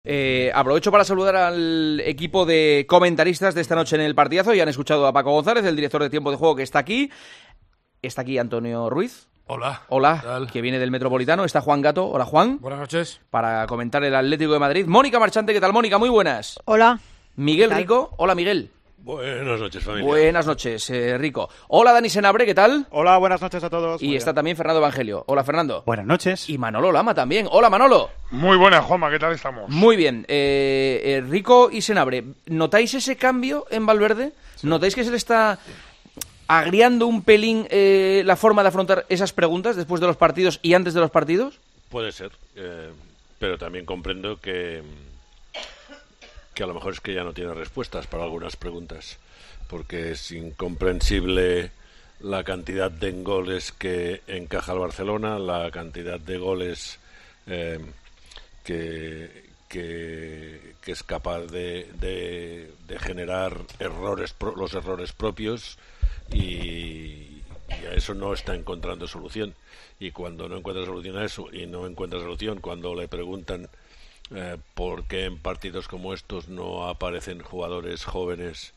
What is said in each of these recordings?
Aprovecho para saludar al equipo de comentaristas de esta noche en el partidazo. Ya han escuchado a Paco González, el director de Tiempo de Juego, que está aquí. Está aquí Antonio Ruiz. Hola. Hola, que viene del Metropolitano. Está Juan Gato. Hola, Juan. Buenas noches. Para comentar el Atlético de Madrid. Mónica Marchante, ¿qué tal, Mónica? Muy buenas. Hola. Miguel Rico. Hola, Miguel. Buenas noches, familia. Buenas noches, Rico. Hola, Dani Senabre, ¿qué tal? Hola, buenas noches a todos. Y está también Fernando Evangelio. Hola, Fernando. Buenas noches. Y Manolo Lama también. Hola, Manolo. Muy buenas, Juanma, ¿qué tal estamos? Muy bien. Rico y Senabre, ¿notáis ese cambio en Valverde? Sí. ¿Notáis que se le está agriando un pelín la forma de afrontar esas preguntas después de los partidos y antes de los partidos? Puede ser, pero también comprendo que a lo mejor es que ya no tiene respuestas para algunas preguntas, porque es incomprensible la cantidad de goles que encaja el Barcelona, la cantidad de goles que es capaz de generar los errores propios, y a eso no está encontrando solución. Y cuando no encuentra solución a eso, y no encuentra solución cuando le preguntan por qué en partidos como estos no aparecen jugadores jóvenes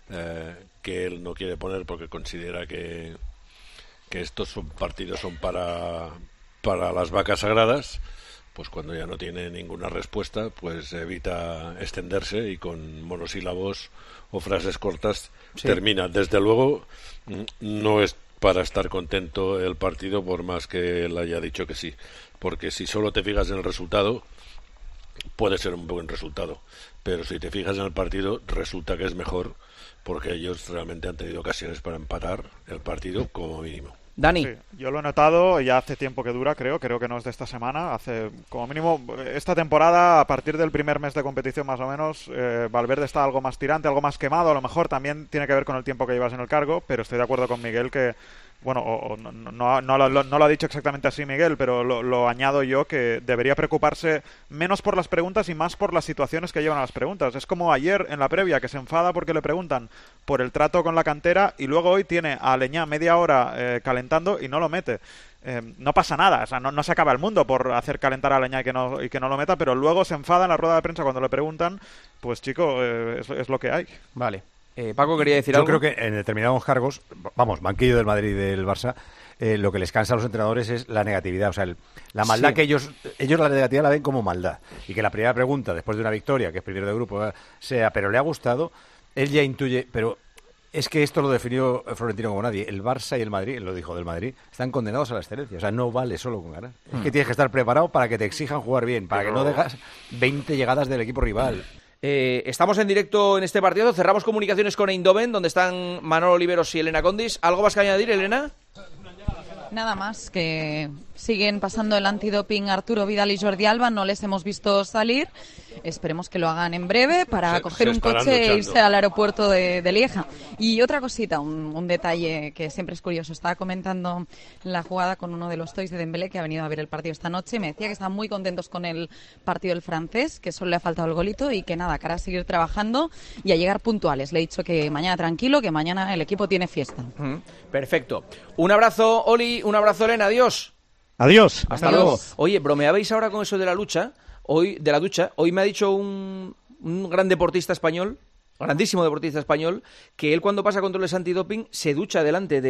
que él no quiere poner porque considera que estos partidos son para las vacas sagradas, pues cuando ya no tiene ninguna respuesta, pues evita extenderse y con monosílabos o frases cortas termina. Desde luego no es para estar contento el partido, por más que él haya dicho que sí, porque si solo te fijas en el resultado, puede ser un buen resultado, pero si te fijas en el partido, resulta que es mejor, porque ellos realmente han tenido ocasiones para empatar el partido como mínimo. Dani. Sí, yo lo he notado, ya hace tiempo que dura, creo que no es de esta semana, hace como mínimo esta temporada, a partir del primer mes de competición más o menos, Valverde está algo más tirante, algo más quemado, a lo mejor también tiene que ver con el tiempo que llevas en el cargo, pero estoy de acuerdo con Miguel que, bueno, no lo ha dicho exactamente así Miguel, pero lo añado yo, que debería preocuparse menos por las preguntas y más por las situaciones que llevan a las preguntas. Es como ayer en la previa, que se enfada porque le preguntan por el trato con la cantera, y luego hoy tiene a Aleñá media hora calentando y no lo mete. No pasa nada, o sea, no se acaba el mundo por hacer calentar a Aleñá y que no lo meta, pero luego se enfada en la rueda de prensa cuando le preguntan. Pues chico, es lo que hay. Vale. Paco, quería decir algo. Yo creo que en determinados cargos, banquillo del Madrid y del Barça, lo que les cansa a los entrenadores es la negatividad, o sea, la maldad, que ellos la negatividad la ven como maldad, y que la primera pregunta después de una victoria, que es primero de grupo, sea, pero le ha gustado, él ya intuye, pero es que esto lo definió Florentino como nadie. El Barça y el Madrid, él lo dijo del Madrid, están condenados a la excelencia. O sea, no vale solo con ganar. Es que tienes que estar preparado para que te exijan jugar bien, para que no dejas 20 llegadas del equipo rival. Estamos en directo en este partido. Cerramos comunicaciones con Eindhoven, donde están Manolo Oliveros y Elena Condis. ¿Algo más que añadir, Elena? Nada más, que siguen pasando el antidoping Arturo Vidal y Jordi Alba. No les hemos visto salir. Esperemos que lo hagan en breve para coger un coche e irse al aeropuerto de Lieja. Y otra cosita, un detalle que siempre es curioso. Estaba comentando la jugada con uno de los toys de Dembélé, que ha venido a ver el partido esta noche, y me decía que están muy contentos con el partido del francés, que solo le ha faltado el golito y que nada, cara a seguir trabajando y a llegar puntuales. Le he dicho que mañana tranquilo, que mañana el equipo tiene fiesta. Perfecto. Un abrazo, Oli, un abrazo, Elena. Adiós. Adiós. Hasta luego. Oye, ¿bromeabais ahora con eso de la lucha? Hoy me ha dicho un gran deportista español, grandísimo deportista español, que él cuando pasa controles antidoping se ducha delante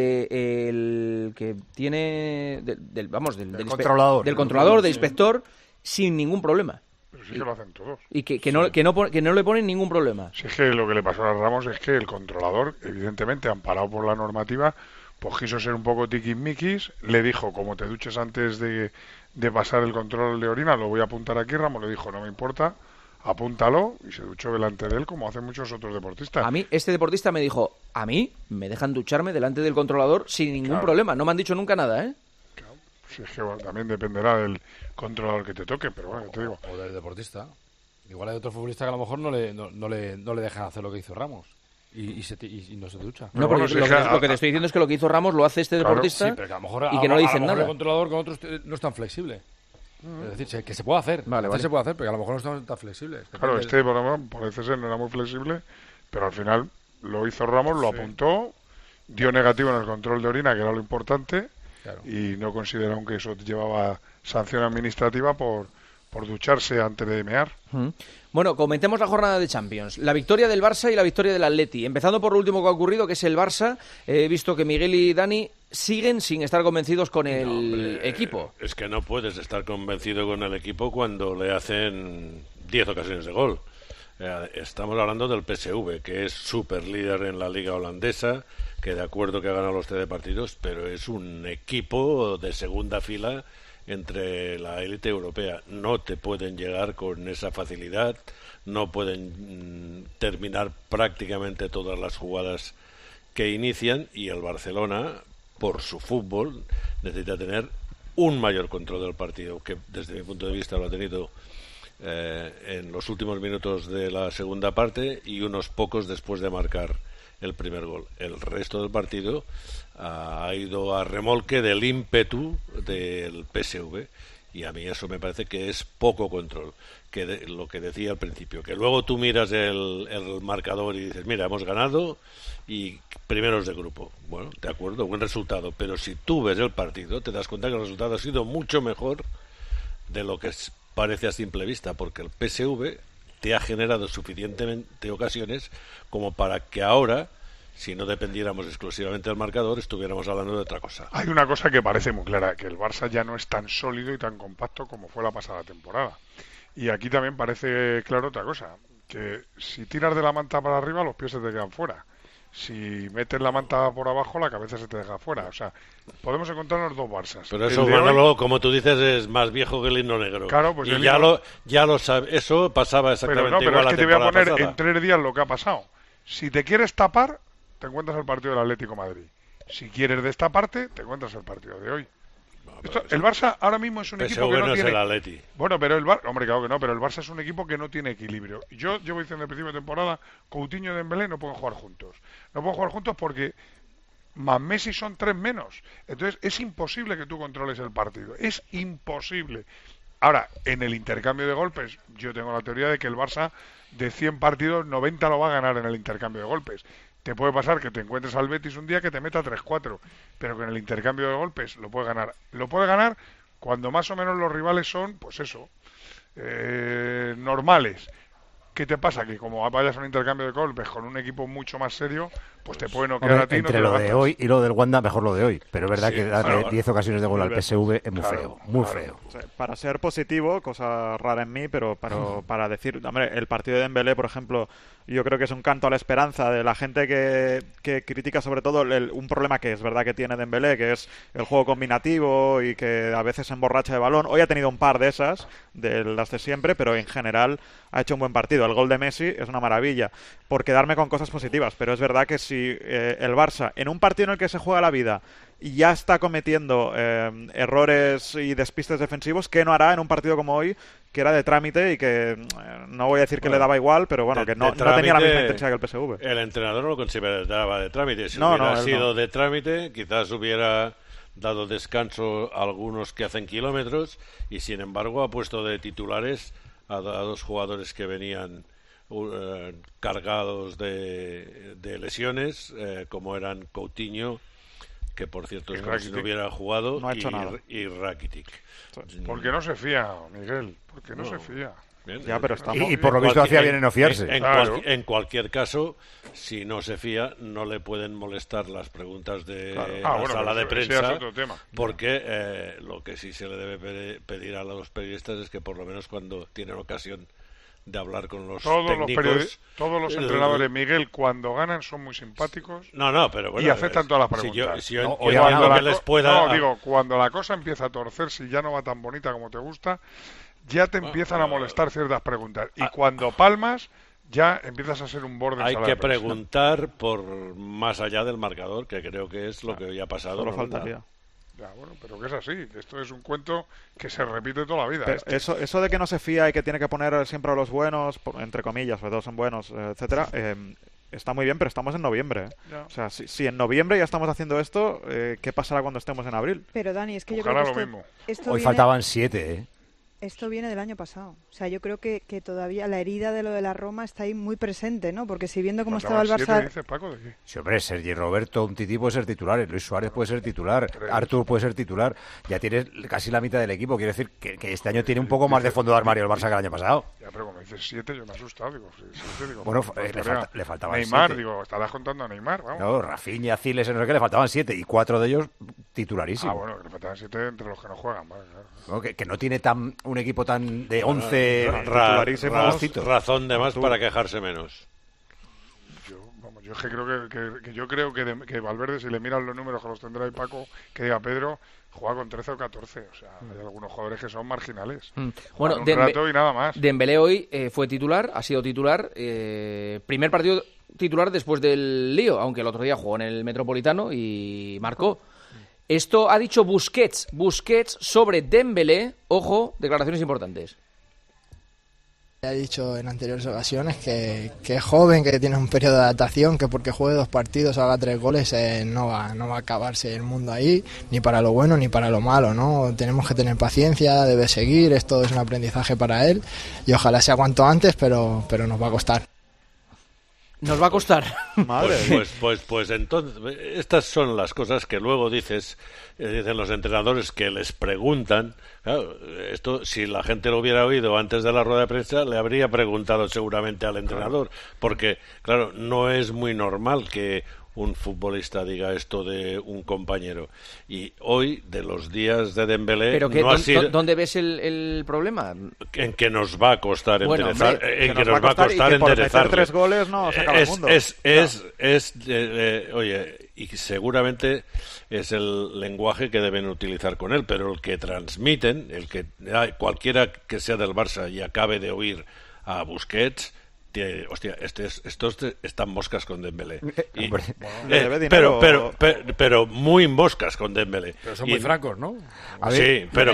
del que tiene del controlador, del inspector, sin ningún problema. Pero sí que lo hacen todos. Y que no le ponen ningún problema. Si es que lo que le pasó a Ramos es que el controlador, evidentemente amparado por la normativa, pues quiso ser un poco tiquismiquis, le dijo, como te duches antes de pasar el control de orina, lo voy a apuntar aquí. Ramos le dijo, no me importa, apúntalo, y se duchó delante de él, como hacen muchos otros deportistas. A mí, este deportista me dijo, a mí me dejan ducharme delante del controlador sin ningún problema, no me han dicho nunca nada, ¿eh? Claro, si es que bueno, también dependerá del controlador que te toque, pero bueno, te digo. O del deportista. Igual hay otro futbolista que a lo mejor no le dejan hacer lo que hizo Ramos. Y no se ducha. No, porque lo que te estoy diciendo es que lo que hizo Ramos lo hace este deportista, sí, pero que a lo mejor, y que no le dicen nada. El controlador con otros no es tan flexible. Es decir, que se puede hacer. Vale. Se puede hacer, pero a lo mejor no es tan flexible. Claro, por ejemplo, parece ser no era muy flexible, pero al final lo hizo Ramos, lo apuntó, dio negativo en el control de orina, que era lo importante, y no consideraron que eso llevaba sanción administrativa por por ducharse antes de mear. Bueno, comentemos la jornada de Champions. La victoria del Barça y la victoria del Atleti. Empezando por lo último que ha ocurrido, que es el Barça. He visto que Miguel y Dani siguen sin estar convencidos con el equipo. Es que no puedes estar convencido con el equipo cuando le hacen 10 ocasiones de gol. Estamos hablando del PSV, que es super líder en la liga holandesa, que de acuerdo que ha ganado los 13 partidos, pero es un equipo de segunda fila entre la élite europea. No te pueden llegar con esa facilidad, no pueden terminar prácticamente todas las jugadas que inician, y el Barcelona, por su fútbol, necesita tener un mayor control del partido, que desde mi punto de vista lo ha tenido en los últimos minutos de la segunda parte y unos pocos después de marcar el primer gol. El resto del partido ha ido a remolque del ímpetu del PSV, y a mí eso me parece que es poco control, que lo que decía al principio, que luego tú miras el marcador y dices, mira, hemos ganado y primeros de grupo. Bueno, de acuerdo, buen resultado, pero si tú ves el partido te das cuenta que el resultado ha sido mucho mejor de lo que parece a simple vista, porque el PSV te ha generado suficientemente ocasiones como para que ahora, si no dependiéramos exclusivamente del marcador, estuviéramos hablando de otra cosa. Hay una cosa que parece muy clara, que el Barça ya no es tan sólido y tan compacto como fue la pasada temporada. Y aquí también parece claro otra cosa, que si tiras de la manta para arriba, los pies se te quedan fuera. Si metes la manta por abajo, la cabeza se te deja fuera. O sea, podemos encontrarnos dos Barças. Pero eso, Manolo, como tú dices, es más viejo que el himno negro. Claro, pues y ya lo sabes. Eso pasaba exactamente igual la temporada pasada. Pero es que te voy a poner pasada. En 3 días lo que ha pasado. Si te quieres tapar, te encuentras el partido del Atlético de Madrid. Si quieres destaparte, te encuentras el partido de hoy. El Barça ahora mismo es un equipo que no tiene... Es el Atleti. Bueno, pero el Barça... Hombre, claro que no, pero el Barça es un equipo que no tiene equilibrio. Yo llevo diciendo al principio de temporada, Coutinho y Dembélé no pueden jugar juntos. No pueden jugar juntos porque más Messi son 3 menos. Entonces es imposible que tú controles el partido. Es imposible. Ahora, en el intercambio de golpes, yo tengo la teoría de que el Barça de 100 partidos, 90 lo va a ganar en el intercambio de golpes. Te puede pasar que te encuentres al Betis un día que te meta 3-4, pero que en el intercambio de golpes lo puede ganar. Lo puede ganar cuando más o menos los rivales son, pues eso, normales. ¿Qué te pasa? Que como vayas a un intercambio de golpes con un equipo mucho más serio, pues te puede noquear a ti. Entre lo de hoy y lo del Wanda, mejor lo de hoy. Pero es verdad que darle 10 ocasiones de gol al PSV es muy feo, muy feo. O sea, para ser positivo, cosa rara en mí, pero para decir, hombre, el partido de Dembélé, por ejemplo, yo creo que es un canto a la esperanza de la gente que critica sobre todo un problema que es verdad que tiene Dembélé, que es el juego combinativo y que a veces se emborracha de balón. Hoy ha tenido un par de esas, de las de siempre, pero en general ha hecho un buen partido. El gol de Messi es una maravilla, por quedarme con cosas positivas, pero es verdad que si el Barça, en un partido en el que se juega la vida, y ya está cometiendo errores y despistes defensivos, ¿qué no hará en un partido como hoy, que era de trámite y que no voy a decir que le daba igual, pero bueno, que no tenía la misma intensidad que el PSV? El entrenador no lo consideraba de trámite. Si hubiera sido de trámite, quizás hubiera dado descanso a algunos que hacen kilómetros, y sin embargo ha puesto de titulares a dos jugadores que venían cargados de lesiones, como eran Coutinho, que por cierto es como si no hubiera jugado, no ha hecho nada, y Rakitic. Porque no se fía, Miguel, porque no se fía. Bien, ya, pero estamos... Y por lo visto hacía bien en no fiarse. En cualquier caso, si no se fía, no le pueden molestar las preguntas de la sala de prensa, porque lo que sí se le debe pedir a los periodistas es que por lo menos cuando tienen ocasión de hablar con los técnicos... Todos los entrenadores, Miguel, cuando ganan son muy simpáticos. Pero bueno, y aceptan todas las preguntas. Cuando la cosa empieza a torcer, si ya no va tan bonita como te gusta, ya te empiezan a molestar ciertas preguntas. Y cuando palmas, ya empiezas a ser un borde. Hay que preguntar por más allá del marcador, que creo que es lo que hoy ha pasado. Solo faltaría. Ya, bueno, pero que es así. Esto es un cuento que se repite toda la vida. Eso de que no se fía y que tiene que poner siempre a los buenos, entre comillas, sobre todo son buenos, etcétera, está muy bien, pero estamos en noviembre. Ya. O sea, si en noviembre ya estamos haciendo esto, ¿qué pasará cuando estemos en abril? Pero Dani, es que yo Ojalá creo que lo mismo. esto Hoy faltaban 7, esto viene del año pasado. O sea, yo creo que todavía la herida de lo de la Roma está ahí muy presente, ¿no? Porque si viendo cómo estaba el Barça... ¿Dice Paco, de qué? Sí, hombre, Sergi Roberto, un Tití puede ser titular, Luis Suárez puede ser titular, Artur puede ser titular. Ya tienes casi la mitad del equipo. Quiero decir que este año tiene un poco más de fondo de armario el Barça que el año pasado. Ya, pero como dices 7, yo me he asustado. Digo, 7, digo, bueno, le faltaban Neymar, 7. digo, estarás contando a Neymar, vamos. No, Rafinha, Ciles, no sé qué, le faltaban 7 y 4 de ellos titularísimos. Bueno, que le faltaban 7 entre los que no juegan, vale, claro. No, que no tiene un equipo tan de 11 titularísimos. Razón de más para quejarse menos. Yo es que creo que Valverde, si le miran los números que los tendrá ahí Paco, que diga Pedro, juega con 13 o 14. O sea, hay algunos jugadores que son marginales. Bueno, un rato y nada más. Dembélé hoy fue titular, ha sido titular. Primer partido titular después del lío, aunque el otro día jugó en el Metropolitano y marcó. Esto ha dicho Busquets sobre Dembélé. Ojo, declaraciones importantes. Ha dicho en anteriores ocasiones que es joven, que tiene un periodo de adaptación, que porque juegue 2 partidos o haga 3 goles no va a acabarse el mundo ahí, ni para lo bueno ni para lo malo, ¿no? Tenemos que tener paciencia, debe seguir, esto es un aprendizaje para él y ojalá sea cuanto antes, pero nos va a costar. Nos va a costar. Madre. Pues entonces, estas son las cosas que luego dicen los entrenadores que les preguntan. Claro, esto, si la gente lo hubiera oído antes de la rueda de prensa, le habría preguntado seguramente al entrenador. Porque, claro, no es muy normal que un futbolista diga esto de un compañero. Y hoy, de los días de Dembélé... ¿Pero no ha sido... dónde ves el problema? En que nos va a costar enderezar. Hombre, en que nos va a costar enderezar. Por meter 3 goles no se acaba el mundo. Oye, y seguramente es el lenguaje que deben utilizar con él, pero el que transmiten, cualquiera que sea del Barça y acabe de oír a Busquets... Hostia, estos están moscas con Dembélé. Pero muy moscas con Dembélé. Pero son muy francos, ¿no? Sí, pero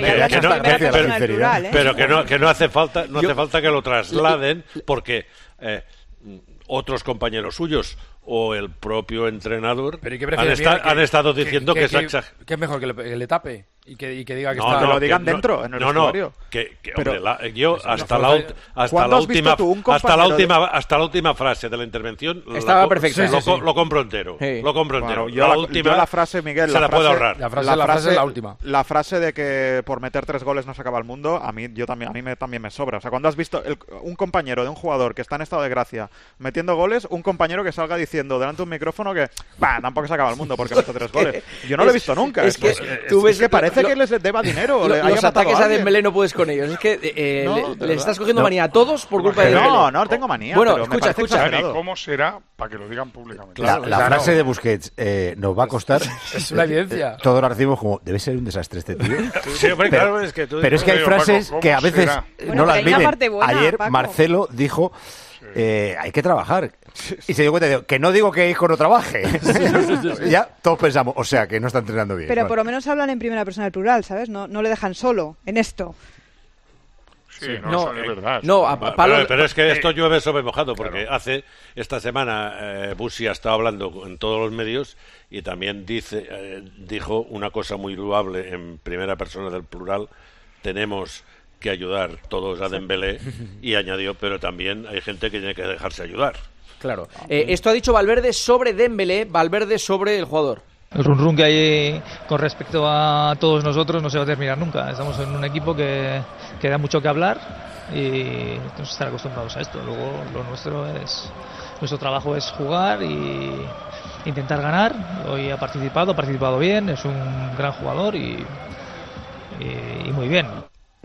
que no hace falta que lo trasladen porque otros compañeros suyos o el propio entrenador han estado diciendo que es exagerado. ¿Qué es mejor, que le tape? Y que diga que que lo digan dentro, en el vestuario. Yo hasta la última frase de la intervención estaba perfecta. Lo compro entero. Sí. Lo compro entero. Yo la frase, Miguel, se la puedo ahorrar. La frase es la última. La frase de que por meter 3 goles no se acaba el mundo, a mí también me sobra. O sea, cuando has visto un compañero de un jugador que está en estado de gracia metiendo goles, un compañero que salga diciendo delante de un micrófono que tampoco se acaba el mundo porque mete 3 goles. Yo no lo he visto nunca. Es que tú ves que parece que les deba dinero. Los ataques a Dembélé no puedes con ellos. Es que le estás cogiendo manía a todos por culpa de Dembélé. No tengo manía. Bueno, pero escucha. ¿Cómo será para que lo digan públicamente? La frase de Busquets nos va a costar. Es una evidencia. Todos la recibimos como, debe ser un desastre este tío. Sí, hombre, claro, es que pero es que hay frases que a veces no las viven. Ayer Paco. Marcelo dijo, hay que trabajar. Y se dio cuenta de que no digo que Isco no trabaje. Ya todos pensamos, o sea, que no está entrenando bien. Pero por lo menos hablan en primera persona del plural, ¿sabes? No le dejan solo en esto. Sí, no, es verdad. Pero es que esto llueve sobre mojado, porque esta semana Bussi ha estado hablando en todos los medios y también dijo una cosa muy loable en primera persona del plural: tenemos que ayudar todos a Dembélé, y añadió, pero también hay gente que tiene que dejarse ayudar. Claro. Esto ha dicho Valverde sobre Dembélé, Valverde sobre el jugador. El run que hay con respecto a todos nosotros no se va a terminar nunca. Estamos en un equipo que da mucho que hablar y tenemos que estar acostumbrados a esto. Luego nuestro trabajo es jugar y intentar ganar. Hoy ha participado bien, es un gran jugador y muy bien.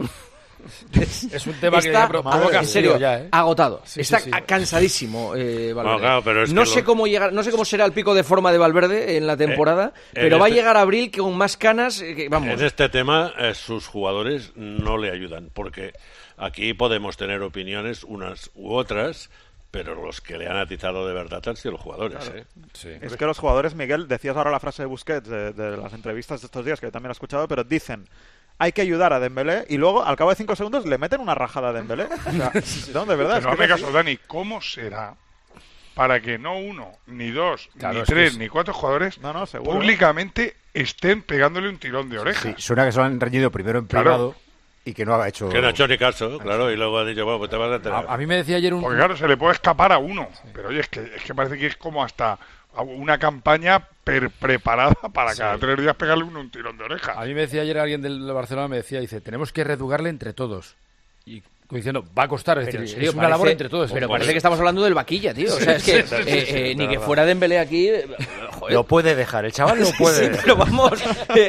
Es un tema que provoca en serio, ya, agotado. Sí, está sí. cansadísimo Valverde. No, claro, pero no sé cómo será el pico de forma de Valverde en la temporada, pero va a llegar abril con más canas vamos. En este tema sus jugadores no le ayudan, porque aquí podemos tener opiniones unas u otras, pero los que le han atizado de verdad han sido los jugadores. Claro. Sí. Es que los jugadores, Miguel, decías ahora la frase de Busquets de las entrevistas de estos días, que yo también he escuchado, pero dicen: hay que ayudar a Dembélé, y luego al cabo de 5 segundos le meten una rajada a Dembélé. O sea, no, de verdad. Pero hazme caso, Dani, ¿cómo será para que no uno, ni dos, ni tres, ni 4 jugadores seguro, públicamente estén pegándole un tirón de orejas? Sí, suena que se lo han reñido primero en privado. y que no ha hecho... Que no ha hecho ni caso, claro, y luego ha dicho, bueno, pues te vas a enterar. A mí me decía ayer un... Porque claro, se le puede escapar a uno, pero oye, es que parece que es como hasta una campaña preparada para cada 3 días pegarle un tirón de oreja. A mí me decía ayer alguien del Barcelona, me decía, dice, tenemos que reeducarle entre todos. Y diciendo, va a costar, es decir, serio, es una labor entre todos. Pero parece que estamos hablando del vaquilla, tío. O sea, es que ni que fuera Dembélé aquí... Joder. Lo puede dejar, el chaval lo puede dejar. Pero vamos,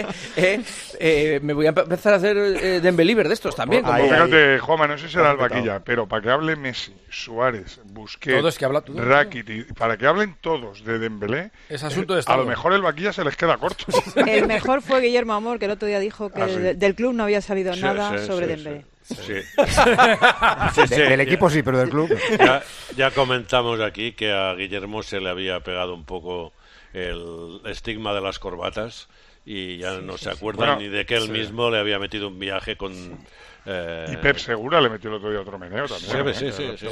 me voy a empezar a hacer Dembélé de estos también. Como... Fíjate, Juanma, no sé si será el vaquilla, pero para que hable Messi, Suárez, Busquets, Rakitic, para que hablen todos de Dembélé, es asunto de a lo mejor el vaquilla se les queda corto. El mejor fue Guillermo Amor, que el otro día dijo que del club no había salido nada sobre Dembélé. Sí. Del equipo sí, pero del club. Ya comentamos aquí que a Guillermo se le había pegado un poco el estigma de las corbatas y ya no se acuerda ni de que él mismo le había metido un viaje con... Y Pep Segura le metió el otro día otro meneo también. Sí.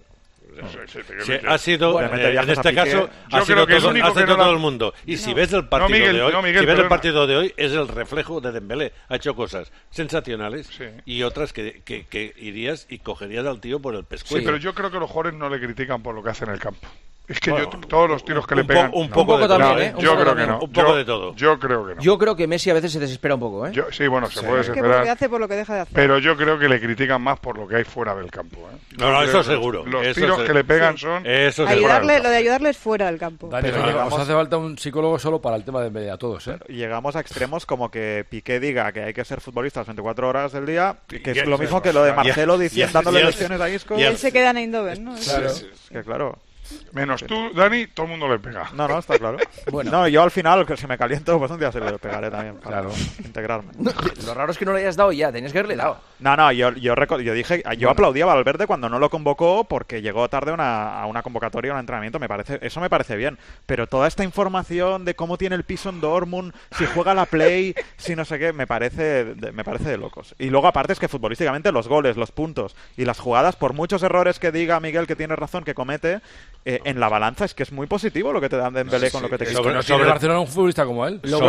Ha sido, en este caso, yo creo que es único que todo el mundo. Y si ves el partido de hoy, es el reflejo de Dembélé. Ha hecho cosas sensacionales y otras que irías y cogerías al tío por el pescuezo. Sí, pero yo creo que los jugadores no le critican por lo que hace en el campo. Es que todos los tiros que le pegan... Un poco también, yo creo que no. Un poco de todo. Yo creo que no. Yo creo que Messi a veces se desespera un poco, ¿eh? Sí, bueno, se puede desesperar. Es que por lo que hace, por lo que deja de hacer. Pero yo creo que le critican más por lo que hay fuera del campo, ¿eh? No, eso seguro. Los tiros que le pegan son... Lo de ayudarle es fuera del campo. Dani, os hace falta un psicólogo solo para el tema de Dembélé a todos, ¿eh? Llegamos a extremos como que Piqué diga que hay que ser futbolista las 24 horas del día, que es lo mismo que lo de Marcelo dándole lecciones a Isco. Y él se queda en Eindhoven, ¿no? Claro. Que claro. Menos tú, Dani, todo el mundo le pega. No, está claro. Bueno. No, yo al final, que si me caliento, pues un día se le pegaré también para integrarme. Lo raro es que no le hayas dado ya, tenías que haberle dado. No, yo dije, yo aplaudía a Valverde cuando no lo convocó porque llegó tarde a una convocatoria, a un entrenamiento, eso me parece bien. Pero toda esta información de cómo tiene el piso en Dortmund, si juega la Play, si no sé qué, me parece de locos. Y luego aparte es que futbolísticamente los goles, los puntos y las jugadas, por muchos errores que diga Miguel que tiene razón, que comete, en la balanza es que es muy positivo lo que te dan Dembélé con lo que te quitan. No tiene Barcelona un futbolista como él. Lo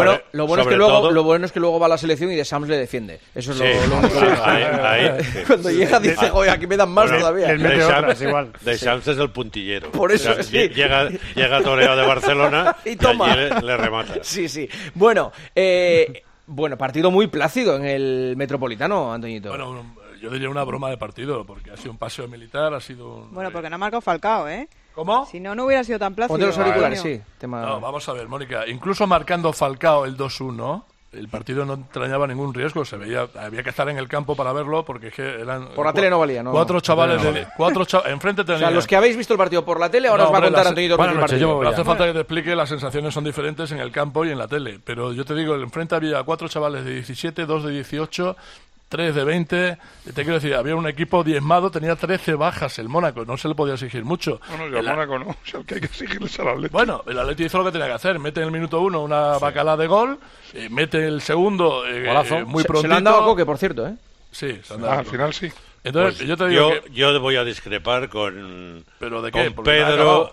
bueno es que luego va a la selección y De Sams le defiende. Eso es lo único. Cuando llega dice, oye, aquí me dan más todavía. De Sams es el puntillero. Por eso llega Toreo de Barcelona y toma. Allí le remata. Sí. Bueno, partido muy plácido en el Metropolitano, Antoñito. Bueno, yo diría una broma de partido, porque ha sido un paseo militar, ha sido... Bueno, porque no ha marcado Falcao, ¿eh? ¿Cómo? Si no hubiera sido tan plácido. Ponte los auriculares, sí. No, vamos a ver, Mónica. Incluso marcando Falcao el 2-1, el partido no entrañaba ningún riesgo. Había que estar en el campo para verlo, porque es que eran... Por la tele no valía, ¿no? Cuatro chavales enfrente tenían... O sea, los que habéis visto el partido por la tele, ahora os va a contar Antonito con el partido. No hace falta que te explique, las sensaciones son diferentes en el campo y en la tele. Pero yo te digo, enfrente había 4 chavales de 17, 2 de 18... 3 de 20, te quiero decir, había un equipo diezmado, tenía 13 bajas el Mónaco, no se le podía exigir mucho. Bueno, el Mónaco no, o sea, que hay que exigirles al Atleti. Bueno, el Atleti hizo lo que tenía que hacer, mete en el minuto 1 una bacalá de gol, mete el segundo muy prontito. Se le han dado a Coque, por cierto, ¿eh? Sí, se han dado. Al final sí. Entonces, pues yo te digo yo voy a discregepar con... ¿Pero de qué? Con Pedro...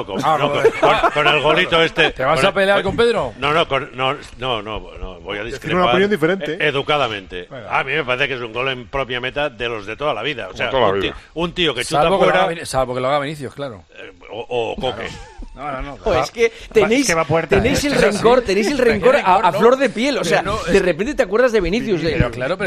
Con el golito este... ¿Te vas a pelear con Pedro? No, voy a discrepar. Tiene una opinión diferente. Educadamente. A mí me parece que es un gol en propia meta de los de toda la vida. O sea, un tío que chuta fuera... Salvo que lo haga Vinicius, claro. O Coque. No. Es que tenéis el rencor a flor de piel. O sea, de repente te acuerdas de Vinicius. Pero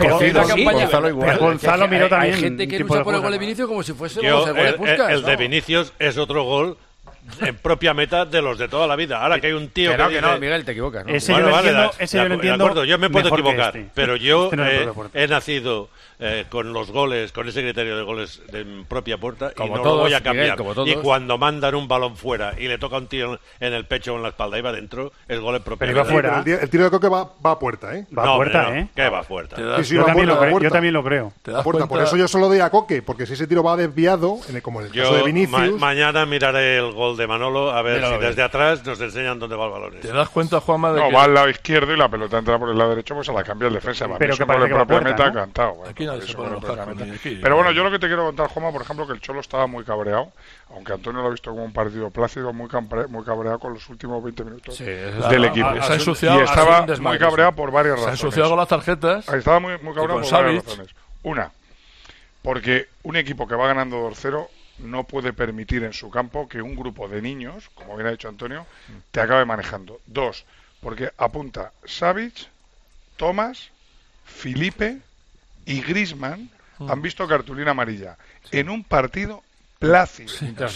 Gonzalo miró también. Hay gente que lucha por el gol de Vinicius como si fuese el gol de Puskas. El de Vinicius es otro gol en propia meta de los de toda la vida. Ahora que hay un tío que no, Miguel, te equivocas, ¿no? Ese yo lo entiendo. De acuerdo, yo me puedo equivocar, pero yo he nacido con los goles, con ese criterio de goles en propia puerta, como y no todos, lo voy a cambiar. Miguel, y cuando mandan un balón fuera y le toca a un tío en el pecho o en la espalda y va dentro, es gol en propia meta. Pero fuera. El tiro de Coque va a puerta, ¿eh? Va a puerta, ¿eh? ¿Qué va a puerta? Yo también lo creo. A puerta. Por eso yo solo doy a Coque, porque si ese tiro va desviado, como en el caso de Vinicius... Mañana miraré el gol de Manolo, a ver Míralo si desde atrás nos enseñan dónde va el balón. ¿Te das cuenta, Juanma, de No, que va al lado izquierdo y la pelota entra por el lado derecho, pues se la cambia el defensa. Pero que parece por que va la propia puerta, meta ¿no? cantado. Bueno, aquí nadie eso se puede por la enojar propia con meta. aquí? Pero bueno, yo lo que te quiero contar, Juanma, por ejemplo, que el Cholo estaba muy cabreado, aunque Antonio lo ha visto como un partido plácido, muy cabreado con los últimos 20 minutos Sí, del equipo. Se ha ensuciado, y estaba un desmadre, muy cabreado por varias se ha razones. ensuciado con las tarjetas. Estaba muy cabreado con por varias Savic. razones. Una, porque un equipo que va ganando 2-0 no puede permitir en su campo que un grupo de niños, como bien ha dicho Antonio, te acabe manejando. Dos, porque apunta Savic, Tomás, Felipe y Griezmann han visto cartulina amarilla en un partido plácido,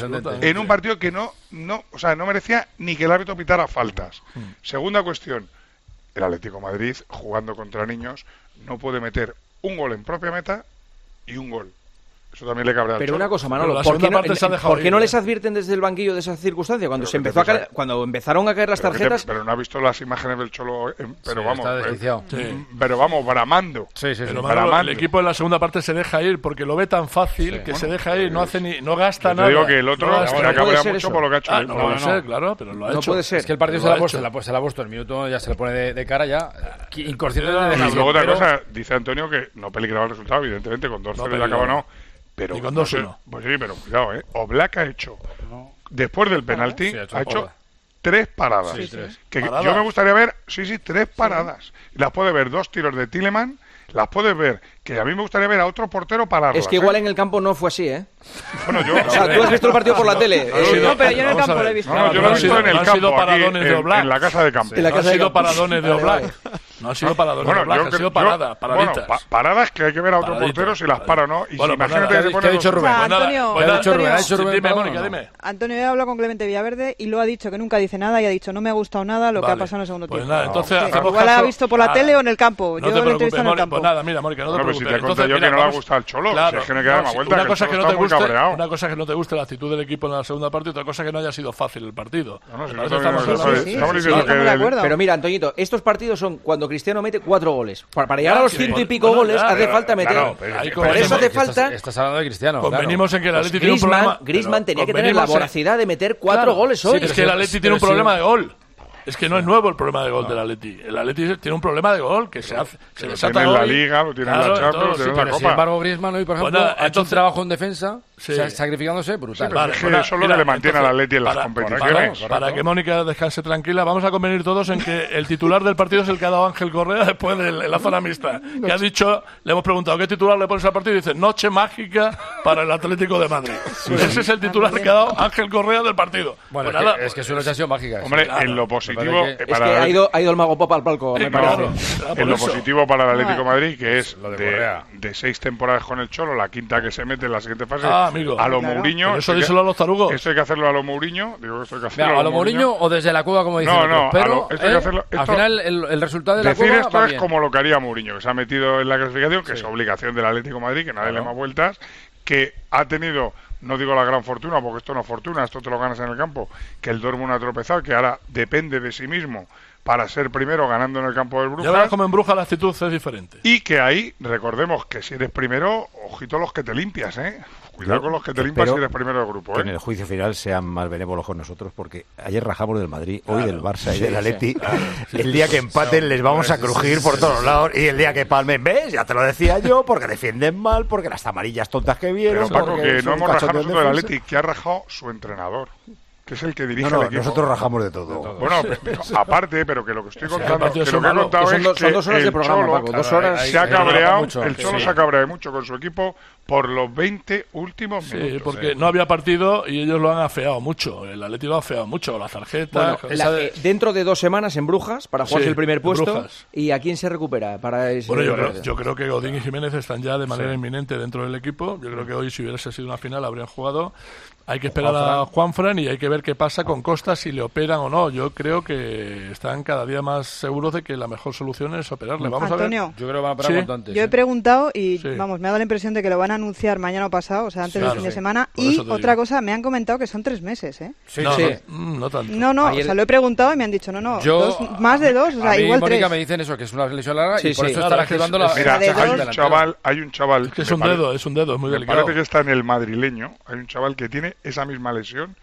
en un partido que no merecía ni que el árbitro pitara faltas. Segunda cuestión, el Atlético de Madrid, jugando contra niños, no puede meter un gol en propia meta y un gol. Eso también le cabrea al Pero Cholo. una cosa, Manolo, la ¿por qué, segunda parte se ha dejado ¿por qué no ir, les advierten desde el banquillo de esa circunstancia? Cuando cuando empezaron a caer las Pero tarjetas... pero no ha visto las imágenes del Cholo, pero Sí, vamos, está desquiciado. pero vamos, bramando. Pero Manolo, el equipo en la segunda parte se deja ir porque lo ve tan fácil que se deja ir, no hace no gasta nada. Te digo que el otro no se gasta. ha cabreado mucho por lo que ha hecho. No puede ser, claro, pero lo ha No hecho. puede ser. Es que el partido Lo se ha la ha puesto el minuto, ya se le pone de cara ya, inconsciente de Y dejarlo. luego otra Pero- cosa, dice Antonio que no peligraba el resultado, evidentemente, con 2-0 No ya acaba peligraba. no. Pero, Ni con no sé, 2-1. pues sí, pero cuidado, Oblak ha hecho, después del penalti, Sí, ha hecho ha hecho joda. 3 paradas. Sí, tres. Que ¿Paradas? yo me gustaría ver, 3 paradas. Y las puede ver 2 tiros de Tielemans, las puedes ver, que a mí me gustaría ver a otro portero pararlas. Es que igual en el campo no fue así, ¿eh? Bueno, yo... O sea, tú has visto el partido por la tele. No, pero yo en el Vamos a campo ver. lo he visto. No, yo lo he visto en el no han campo, sido aquí, paradones de Oblak. en la casa de campo. En la No casa han de sido campo. paradones de Vale, Oblak. vale. No han sido paradones de Oblak, han sido paraditas. Paradas que hay que ver a otro Paraditas, portero si las para o no. Y Bueno, si pues imagínate nada, que se ¿qué ha pone dicho dos- Rubén? O sea, Pues nada, Antonio, pues nada. Antonio, Ha dicho Rubén, Dime, perdón, Mónica, no. dime. Antonio he hablado con Clemente Villaverde y lo ha dicho que nunca dice nada y ha dicho no me ha gustado nada lo que Vale. ha pasado en el segundo Pues tiempo. nada, entonces Sí, hacemos igual ha caso- visto por la Nada. tele o en el campo. No Yo te lo he entrevistado en el Mónica, campo. pues nada, mira, Mónica, no te Bueno, pues si preocupes. te conté yo Entonces, que no le ha vamos- gustado al Cholo, Claro, si es que no queda más sí, vuelta, una que el cosa Cholo que no está te muy guste, cabreado. una cosa que no te guste la actitud del equipo en la segunda parte, otra cosa que no haya sido fácil el partido. No, si Me no parece que estamos- estamos estamos hablando- diciendo estamos que de acuerdo. Pero mira, Antoñito, estos partidos son cuando Cristiano mete 4 goles. Para llegar a los Sí, 100 y bueno, pico bueno, goles ya, hace pero- falta meter. claro, Ahí Por eso hace falta... Estás hablando de Cristiano. Convenimos en que el Pues Atleti tiene un problema. Griezmann tenía que tener la convenimos en- voracidad de meter 4 Claro, goles hoy. sí, es que el Atleti tiene un pero problema sí. de gol. Es que no es nuevo el problema de gol del Atleti. El Atleti tiene un problema de gol que se hace, se lo desata tiene en la hoy. Liga, lo tiene en la Claro, Champions, todo, lo sí, tiene en pero la Sin Copa. embargo, Griezmann hoy, por ejemplo, nada, ha hecho un entonces- trabajo en defensa, Sí. sacrificándose brutal. pero Vale, es que bueno, eso es lo mira, que le mantiene al entonces, Atleti en las para- competiciones. Para que Mónica descanse tranquila, vamos a convenir todos en que el titular del partido es el que ha dado Ángel Correa después de la zona mixta. Que ha dicho, le hemos preguntado ¿qué titular le pones al partido? Y dice, noche mágica para el Atlético de Madrid. Ese es el titular que ha dado Ángel Correa del partido. Bueno, Pues nada, es que su noche ha sido mágica. Hombre, Claro. en lo positivo, Me parece Es que ha ido el mago Pop al palco, me parece. claro, por en lo eso. positivo para el Atlético de Madrid, que es Lo de Correa. de 6 temporadas con el Cholo, la quinta que se mete en la siguiente fase, Ah, amigo. a lo Claro. Mourinho. Pero eso hay que- díselo a los tarugos. Esto hay que hacerlo a lo Mourinho. Digo que esto hay que hacerlo Mira, a lo Mourinho o desde la cueva, como dicen No, otros. no, pero esto hay que hacerlo- al esto- final el resultado de la Decir cueva esto va es bien. como lo que haría Mourinho, que se ha metido en la clasificación, que es obligación del Atlético de Madrid, que nadie le da más vueltas, que ha tenido, no digo la gran fortuna, porque esto no es fortuna, esto te lo ganas en el campo, que el Dortmund ha tropezado, que ahora depende de sí mismo para ser primero ganando en el campo del Ya verás Brujas, como en Bruja la actitud es diferente. y que ahí, recordemos que si eres primero, ojito los que te limpias, ¿eh? Cuidado Yo con los que te limpias espero si eres primero del grupo, que en ¿eh? el juicio final sean más benévolos con nosotros, porque ayer rajamos del Madrid, hoy del Barça y del Atleti. El día que empaten les vamos a crujir por todos lados, y el día que palmen, ¿ves? Ya te lo decía yo, porque defienden mal, porque las amarillas tontas que vieron. Pero Paco, porque que son no hemos rajado cachondeos nosotros del defensa. Atleti, que ha rajado su entrenador, que es el que dirige No, el equipo. nosotros rajamos de todo. Bueno, pero aparte, pero que lo que estoy contando, partido que son lo que he malos, contado que es son que dos horas de el programa, Cholo Paco, 2 horas. se ha cabreado, mucho. el Cholo Sí. se ha cabreado mucho con su equipo por los 20 últimos Sí, minutos. porque no había partido y ellos lo han afeado mucho. El Atleti lo ha afeado mucho. Las tarjetas. Bueno, dentro de 2 semanas en Brujas, para jugarse Sí, el primer en puesto. Brujas. ¿Y a quién se recupera para ese Bueno, partido? yo creo que Godín y Jiménez están ya de manera inminente dentro del equipo. Yo creo que hoy, si hubiese sido una final, habrían jugado. Hay que esperar a Juanfran y hay que ver qué pasa con Costa, si le operan o no. Yo creo que están cada día más seguros de que la mejor solución es operarle. Vamos Antonio, a ver. Yo creo que van a parar Sí. cuanto antes. yo he preguntado y, Sí. vamos, me ha dado la impresión de que lo van a anunciar mañana o pasado, o sea, antes del Claro. fin de Sí. semana. Por Y eso te otra digo. cosa, me han comentado que son 3 meses, ¿eh? Sí, No, sí. no tanto. No, Ayer- o sea, lo he preguntado y me han dicho, no, Yo, más de 2, o sea, a mí, igual Mónica, 3. me dicen eso, que es una lesión larga Sí, y por sí. eso Claro, están es que activando es- la... Mira, de hay dos. un chaval Es que es me un pare- dedo muy me delicado. parece que está en el madrileño, hay un chaval que tiene esa misma lesión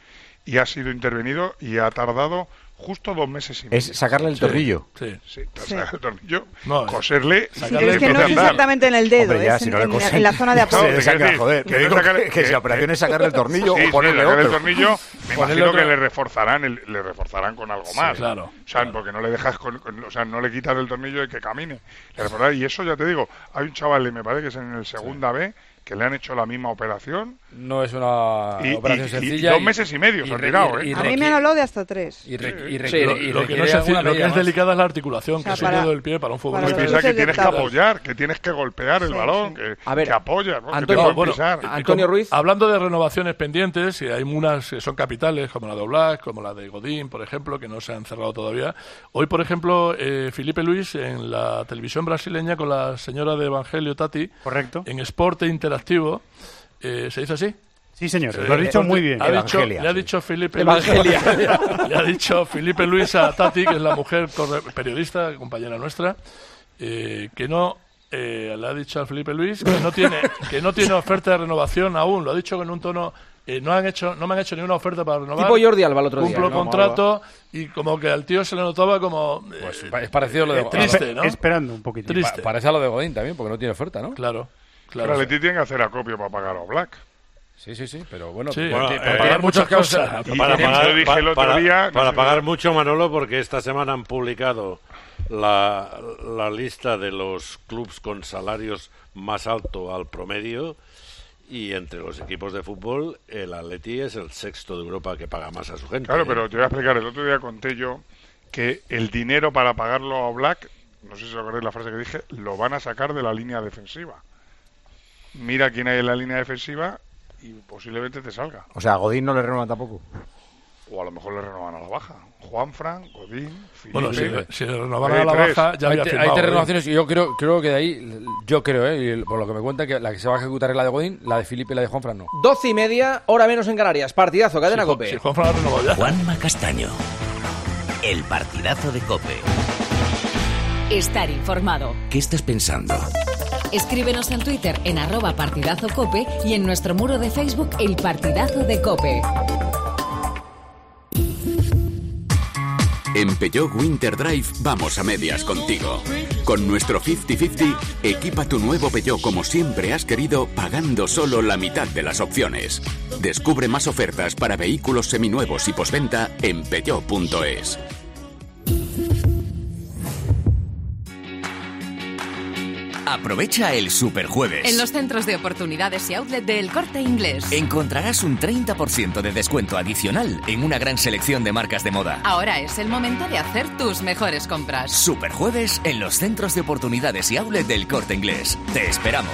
y ha sido intervenido y ha tardado justo 2 meses y medio. Es sacarle el tornillo. Sí, sacarle el tornillo, No, coserle. Sí, pero es que no es exactamente en el dedo, Hombre, ya, es si no le cosen, en la zona de apoyo. Que si la operación es sacarle el tornillo o ponerle sacarle otro. el tornillo, me imagino otro. que le reforzarán con algo más. Claro. O sea, porque no le dejas o sea, no le quitas el tornillo y que camine. Le reforzarán. Y eso ya te digo, hay un chaval, me parece que es en el segunda B, que le han hecho la misma operación. No es una operación sencilla. Y 2 meses y medio se ha tirado, A mí me han hablado de hasta 3. Lo que no es sencillo, lo que es delicada es la articulación, que es un dedo del pie para un futbolista. Piensa que tienes que apoyar, que tienes que golpear el balón, que apoyas, ¿no? Antonio Ruiz. Hablando de renovaciones pendientes, y hay unas que son capitales, como la de Oblak, como la de Godín, por ejemplo, que no se han cerrado todavía. Hoy, por ejemplo, Felipe Luis, en la televisión brasileña, con la señora de Evangelio Tati, correcto, en Sport Interactivo, ¿se dice así? Sí, señor, lo has dicho muy bien. Le ha dicho Felipe Luis a Tati, que es la mujer periodista, compañera nuestra, que no le ha dicho a Felipe Luis que no tiene oferta de renovación aún. Lo ha dicho en un tono. No me han hecho ni una oferta para renovar. Tipo Jordi Alba el otro día. Cumplo contrato y como que al tío se le notaba como... Pues es parecido a lo de triste, ¿no? Esperando un poquito. Triste. Parece a lo de Godín también, porque no tiene oferta, ¿no? Claro. Pero Atleti tiene que hacer acopio para pagar a Black. Sí, pero bueno, para pagar muchas cosas. Para pagar mucho, Manolo, porque esta semana han publicado la lista de los clubs con salarios más alto al promedio, y entre los equipos de fútbol el Atleti es el 6º de Europa que paga más a su gente. Claro, pero te voy a explicar, el otro día conté yo que el dinero para pagarlo a Black, no sé si os acordáis la frase que dije, lo van a sacar de la línea defensiva. Mira quién hay en la línea defensiva y posiblemente te salga. O sea, a Godín no le renovan tampoco. O a lo mejor le renovan a la baja. Juanfran, Godín, Felipe... Bueno, si le renovan a la baja, ya había firmado. Hay 3 renovaciones y yo creo que de ahí, y por lo que me cuentan, que la que se va a ejecutar es la de Godín, la de Felipe y la de Juanfran no. 12:30, hora menos en Canarias. Partidazo, cadena COPE. Si Juanfran ha renovado ya. Juanma Castaño. El partidazo de COPE. Estar informado. ¿Qué estás pensando? Escríbenos en Twitter en @partidazocope y en nuestro muro de Facebook El Partidazo de COPE. En Peugeot Winter Drive vamos a medias contigo. Con nuestro 50-50, equipa tu nuevo Peugeot como siempre has querido, pagando solo la mitad de las opciones. Descubre más ofertas para vehículos seminuevos y postventa en peugeot.es. Aprovecha el Superjueves. En los centros de oportunidades y outlet de El Corte Inglés encontrarás un 30% de descuento adicional en una gran selección de marcas de moda. Ahora es el momento de hacer tus mejores compras. Superjueves en los centros de oportunidades y outlet del Corte Inglés. Te esperamos.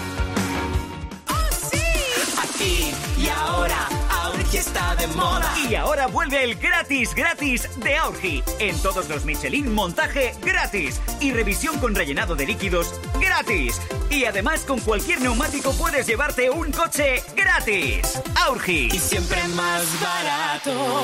Aquí y ahora, Aurgi está de moda. Y ahora vuelve el gratis de Aurgi. En todos los Michelin, montaje gratis. Y revisión con rellenado de líquidos gratis. Y además con cualquier neumático puedes llevarte un coche gratis. Aurgi. Y siempre más barato.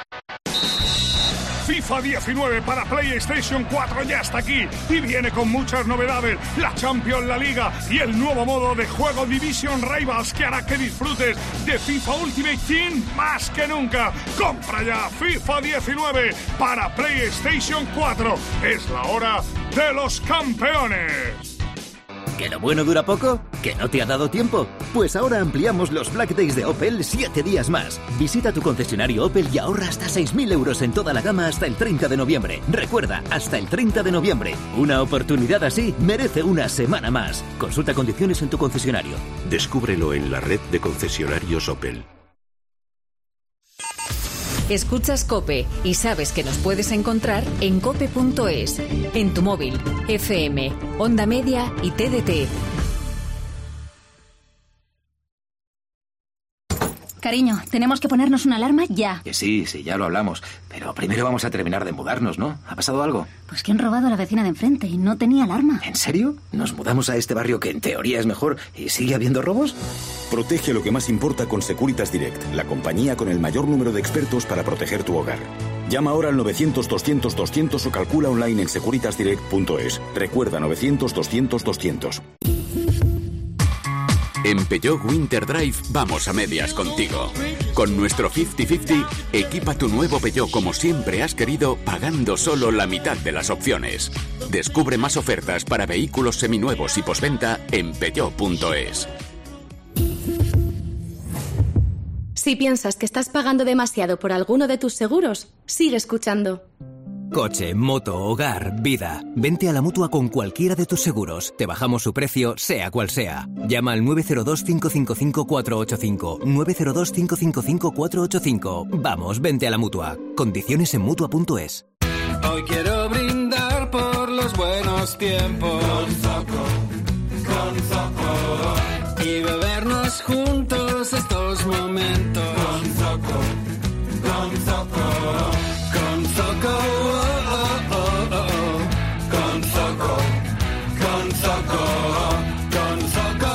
FIFA 19 para PlayStation 4 ya está aquí y viene con muchas novedades, la Champions, la Liga y el nuevo modo de juego Division Rivals que hará que disfrutes de FIFA Ultimate Team más que nunca. Compra ya FIFA 19 para PlayStation 4. Es la hora de los campeones. ¿Que lo bueno dura poco? ¿Que no te ha dado tiempo? Pues ahora ampliamos los Black Days de Opel 7 días más. Visita tu concesionario Opel y ahorra hasta 6.000 euros en toda la gama hasta el 30 de noviembre. Recuerda, hasta el 30 de noviembre. Una oportunidad así merece una semana más. Consulta condiciones en tu concesionario. Descúbrelo en la red de concesionarios Opel. Escuchas COPE y sabes que nos puedes encontrar en cope.es, en tu móvil, FM, Onda Media y TDT. Cariño, tenemos que ponernos una alarma ya. Que sí, ya lo hablamos. Pero primero vamos a terminar de mudarnos, ¿no? ¿Ha pasado algo? Pues que han robado a la vecina de enfrente y no tenía alarma. ¿En serio? ¿Nos mudamos a este barrio que en teoría es mejor y sigue habiendo robos? Protege lo que más importa con Securitas Direct, la compañía con el mayor número de expertos para proteger tu hogar. Llama ahora al 900-200-200 o calcula online en securitasdirect.es. Recuerda, 900-200-200. En Peugeot Winter Drive vamos a medias contigo. Con nuestro 50-50, equipa tu nuevo Peugeot como siempre has querido, pagando solo la mitad de las opciones. Descubre más ofertas para vehículos seminuevos y postventa en peugeot.es. Si piensas que estás pagando demasiado por alguno de tus seguros, sigue escuchando. Coche, moto, hogar, vida. Vente a la Mutua con cualquiera de tus seguros. Te bajamos su precio, sea cual sea. Llama al 902-555-485. 902-555-485. Vamos, vente a la Mutua. Condiciones en Mutua.es. Hoy quiero brindar por los buenos tiempos. Con Zoco. Y bebernos juntos estos momentos. Con Zoco. Con Zoco. Con Zoco. Con Zoco. Con Zoco. Con Zoco.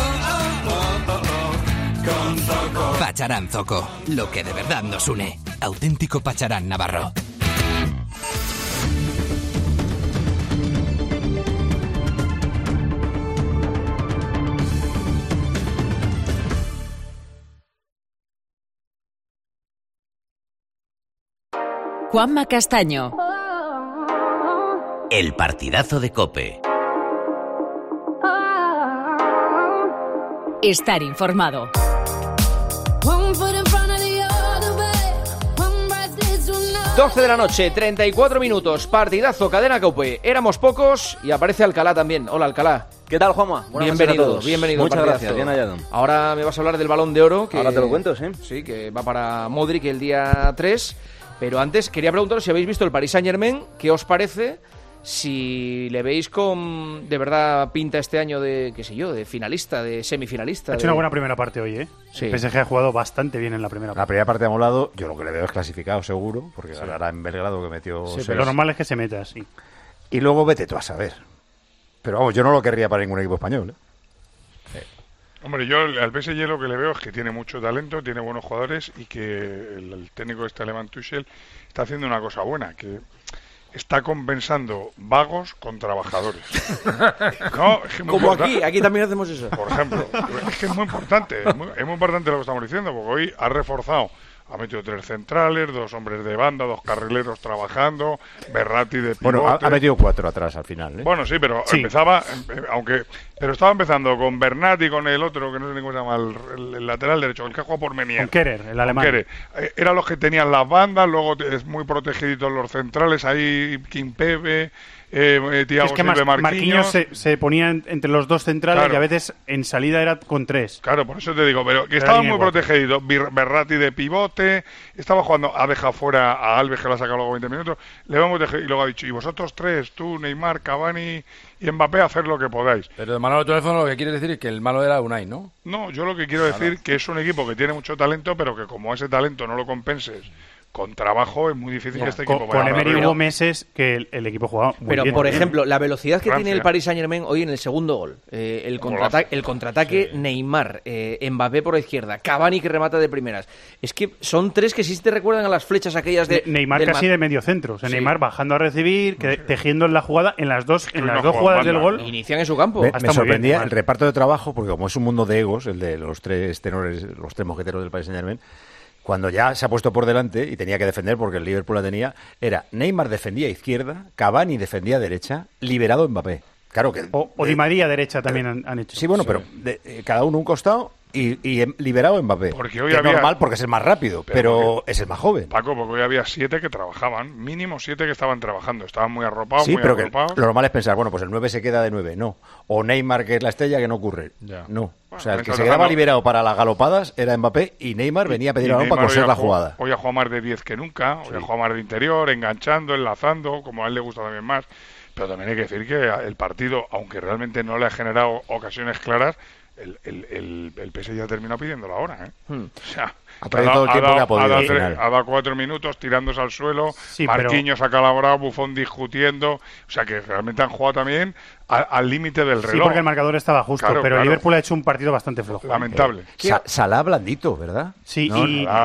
Con Zoco. Pacharán Zoco. Lo que de verdad nos une. Auténtico Pacharán Navarro. Juanma Castaño. El partidazo de COPE. Estar informado. 12 de la noche, 34 minutos, partidazo, cadena COPE. Éramos pocos y aparece Alcalá también. Hola, Alcalá. ¿Qué tal, Juanma? Bienvenido, bienvenido. Muchas gracias, bien hallado. Ahora me vas a hablar del Balón de Oro. Que, ahora te lo cuento, ¿sí? Sí, que va para Modric el día 3. Pero antes quería preguntaros si habéis visto el Paris Saint-Germain. ¿Qué os parece? Si le veis con de verdad pinta este año de, qué sé yo, de finalista, de semifinalista. Ha hecho una buena primera parte hoy, ¿eh? Sí. El PSG ha jugado bastante bien en la primera parte. La primera parte ha molado. Yo lo que le veo es clasificado seguro, porque ganará en Belgrado, que metió... Sí, pero lo normal es que se meta, sí. Y luego vete tú a saber. Pero vamos, yo no lo querría para ningún equipo español, ¿eh? Hombre, yo al PSG lo que le veo es que tiene mucho talento, tiene buenos jugadores y que el técnico alemán Tuchel está haciendo una cosa buena, que está compensando vagos con trabajadores. No, es que como aquí también hacemos eso. Por ejemplo, es que es muy importante, es muy importante lo que estamos diciendo, porque hoy ha reforzado. Ha metido 3 centrales, 2 hombres de banda, 2 carrileros trabajando, Berratti de pivote. Bueno, ha metido 4 atrás al final, ¿eh? Bueno, sí, pero empezaba, pero estaba empezando con Bernat y con el otro, que no sé ni cómo se llama, el lateral derecho, el que juega por Menier. Con Kerer, el alemán. Kerer. Eran los que tenían las bandas, luego es muy protegiditos los centrales, ahí Kimpembe, Thiago es que Silva, Marquinhos se ponía entre los 2 centrales, claro. Y a veces en salida era con 3. Claro, por eso te digo, pero que estaban muy protegidos. Berratti de pivote, estaba jugando, ha dejado fuera a Alves, que lo ha sacado luego 20 minutos, le vamos a dejar, y luego ha dicho, y vosotros 3, tú, Neymar, Cavani y Mbappé, hacer lo que podáis. Pero de mano al teléfono lo que quieres decir es que el malo era Unai, ¿no? No, yo lo que quiero decir que es un equipo que tiene mucho talento, pero que como ese talento no lo compenses con trabajo, es muy difícil que este equipo vaya a ganar. Con Emery hubo meses que el equipo jugaba muy bien. Pero, por ejemplo, la velocidad que tiene el Paris Saint-Germain hoy en el segundo gol, el contraataque Neymar, Mbappé por la izquierda, Cavani que remata de primeras. Es que son 3 que sí te recuerdan a las flechas aquellas de... Neymar casi de medio centro. O sea, Neymar bajando a recibir, tejiendo en la jugada, en las dos jugadas del gol. Inician en su campo. Me sorprendía el reparto de trabajo, porque como es un mundo de egos, el de los 3 tenores, los 3 mosqueteros del Paris Saint-Germain, cuando ya se ha puesto por delante y tenía que defender porque el Liverpool la tenía, era Neymar defendía izquierda, Cavani defendía derecha, liberado Mbappé. Claro que o Di María derecha también han hecho. Sí, bueno, pero cada uno un costado y liberado Mbappé. Porque hoy que había... es normal porque es el más rápido, pero es el más joven. Paco, porque hoy había 7 que trabajaban, mínimo 7 que estaban trabajando, estaban muy arropados, sí, muy pero arropados. Que lo normal es pensar, bueno, pues el 9 se queda de 9, no. O Neymar, que es la estrella, que no ocurre. Ya. No. O sea, el que se quedaba liberado para las galopadas era Mbappé y Neymar venía a pedir a balón para coser la jugada. Hoy ha jugado más de 10 que nunca, hoy ha jugado más de interior, enganchando, enlazando, como a él le gusta también más. Pero también hay que decir que el partido, aunque realmente no le ha generado ocasiones claras, el PSG ya ha terminado pidiendo la hora, ¿eh? O sea, ha perdido el tiempo que ha podido. Ha dado 4 minutos tirándose al suelo, sí, Marquinhos ha calabrado, Buffon discutiendo, o sea que realmente han jugado también al límite del reloj. Sí, porque el marcador estaba justo, claro, pero el Liverpool ha hecho un partido bastante flojo. Lamentable. Salah blandito, ¿verdad? Sí, ¿no?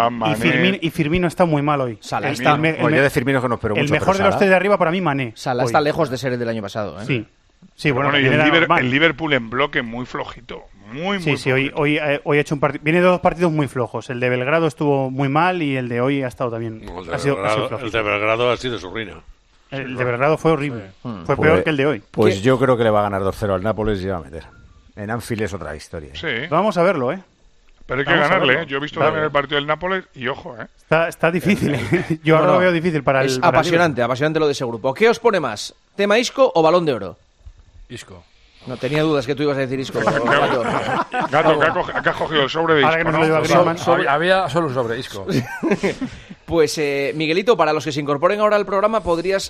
y Firmino está muy mal hoy. Salah está... yo de Firmino que no espero mucho. El mejor de los 3 de arriba para mí, Mané. Salah está lejos de ser el del año pasado, ¿eh? Sí, bueno, y el Liverpool en bloque muy flojito. Muy Sí, hoy ha hecho un partido. Viene de 2 partidos muy flojos. El de Belgrado estuvo muy mal y el de hoy ha estado también. Ha sido flojito. El de Belgrado ha sido su ruina. El de Belgrado fue horrible. Fue peor que el de hoy. Pues yo creo que le va a ganar 2-0 al Nápoles y va a meter. En Anfield es otra historia. Sí. Vamos a verlo, ¿eh? Pero hay que ganarle, ¿eh? Yo he visto también el partido del Nápoles y ojo, ¿eh? Está difícil. Yo ahora lo veo difícil para el... Apasionante lo de ese grupo. ¿Qué os pone más? ¿Tema Isco o Balón de Oro? Isco. No, tenía dudas que tú ibas a decir Isco. Gato, que has cogido el sobre de Isco, ¿no? Había solo un sobre, Isco. Pues, Miguelito, para los que se incorporen ahora al programa, ¿podrías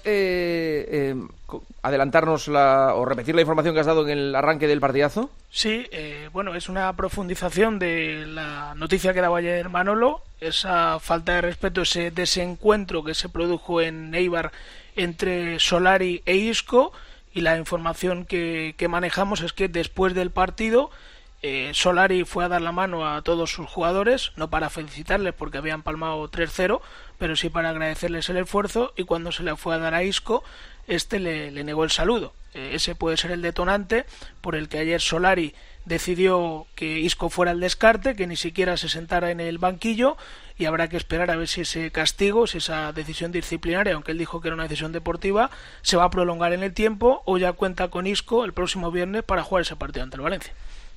adelantarnos o repetir la información que has dado en el arranque del partidazo? Sí, bueno, es una profundización de la noticia que daba ayer Manolo, esa falta de respeto, ese desencuentro que se produjo en Eibar entre Solari e Isco, y la información que manejamos es que después del partido Solari fue a dar la mano a todos sus jugadores, no para felicitarles porque habían palmado 3-0, pero sí para agradecerles el esfuerzo, y cuando se le fue a dar a Isco, le negó el saludo. Ese puede ser el detonante por el que ayer Solari decidió que Isco fuera el descarte, que ni siquiera se sentara en el banquillo, y habrá que esperar a ver si ese castigo, si esa decisión disciplinaria, aunque él dijo que era una decisión deportiva, se va a prolongar en el tiempo o ya cuenta con Isco el próximo viernes para jugar ese partido ante el Valencia.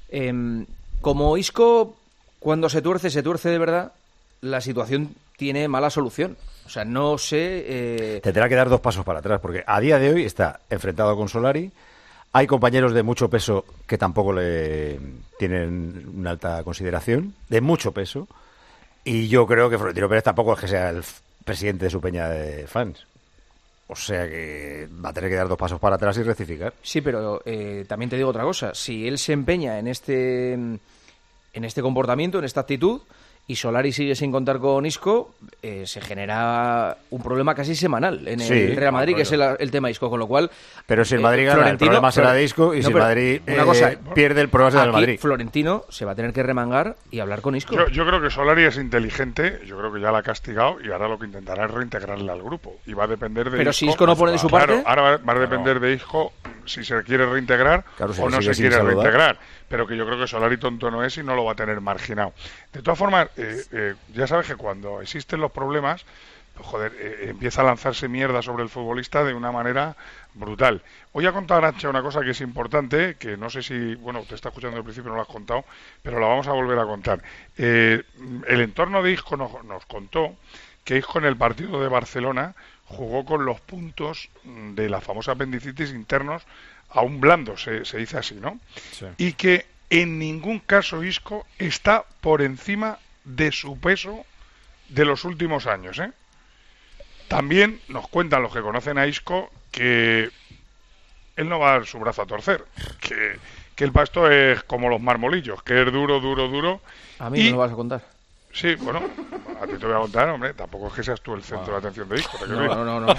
Como Isco, cuando se tuerce de verdad, la situación tiene mala solución. O sea, no sé... Tendrá que dar 2 pasos para atrás, porque a día de hoy está enfrentado con Solari. Hay compañeros de mucho peso que tampoco le tienen una alta consideración, de mucho peso. Y yo creo que Florentino Pérez tampoco es que sea el presidente de su peña de fans. O sea que va a tener que dar 2 pasos para atrás y rectificar. Sí, pero también te digo otra cosa. Si él se empeña en este comportamiento, en esta actitud, y Solari sigue sin contar con Isco, se genera un problema casi semanal en el Real Madrid, que es el tema Isco, con lo cual... Pero si el Madrid gana, el problema será de Isco, y si el Madrid pierde, el problema será del Madrid. Florentino se va a tener que remangar y hablar con Isco. Yo creo que Solari es inteligente, yo creo que ya la ha castigado, y ahora lo que intentará es reintegrarle al grupo, y va a depender de Pero Isco. Si Isco no pone de su parte... Claro, ahora va a depender de Isco si se quiere reintegrar o no se quiere reintegrar. Pero que yo creo que Solari tonto no es y no lo va a tener marginado. De todas formas, ya sabes que cuando existen los problemas, pues, empieza a lanzarse mierda sobre el futbolista de una manera brutal. Hoy ha contado Arancha una cosa que es importante, que no sé si, bueno, te está escuchando al principio, no lo has contado, pero la vamos a volver a contar. El entorno de Isco nos contó que Isco en el partido de Barcelona jugó con los puntos de la famosa apendicitis internos aún blandos, se dice así, ¿no? Sí. Y que en ningún caso Isco está por encima de su peso de los últimos años, ¿eh? También nos cuentan los que conocen a Isco que él no va a dar su brazo a torcer, que el pasto es como los marmolillos, que es duro. A mí no lo vas a contar. Sí, bueno, a ti te voy a contar, hombre, tampoco es que seas tú el centro de atención de Isco. No.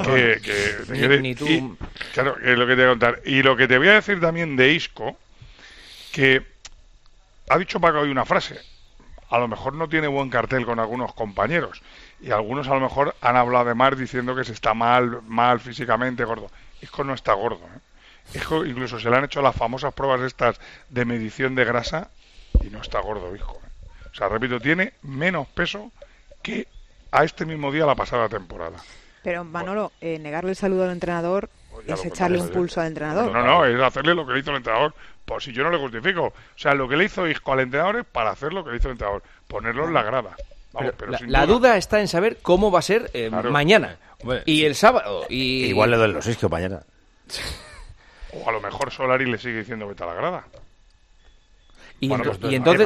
Ni tú. Claro, es lo que te voy a contar. Y lo que te voy a decir también de Isco, que ha dicho Paco hoy una frase, a lo mejor no tiene buen cartel con algunos compañeros, y algunos a lo mejor han hablado de más diciendo que se está mal físicamente, gordo. Isco no está gordo, ¿eh? Isco incluso se le han hecho las famosas pruebas estas de medición de grasa y no está gordo, Isco. O sea, repito, tiene menos peso que a este mismo día la pasada temporada. Pero, Manolo, negarle el saludo al entrenador es echarle un pulso al entrenador. No, es hacerle lo que le hizo el entrenador. Pues si yo no le justifico. O sea, lo que le hizo Isco al entrenador es para hacer lo que le hizo el entrenador. Ponerlo en la grada. Vamos, pero la duda está en saber cómo va a ser mañana. Y el sábado. Igual le doy los Isco mañana. O a lo mejor Solari le sigue diciendo vete a la grada. Entonces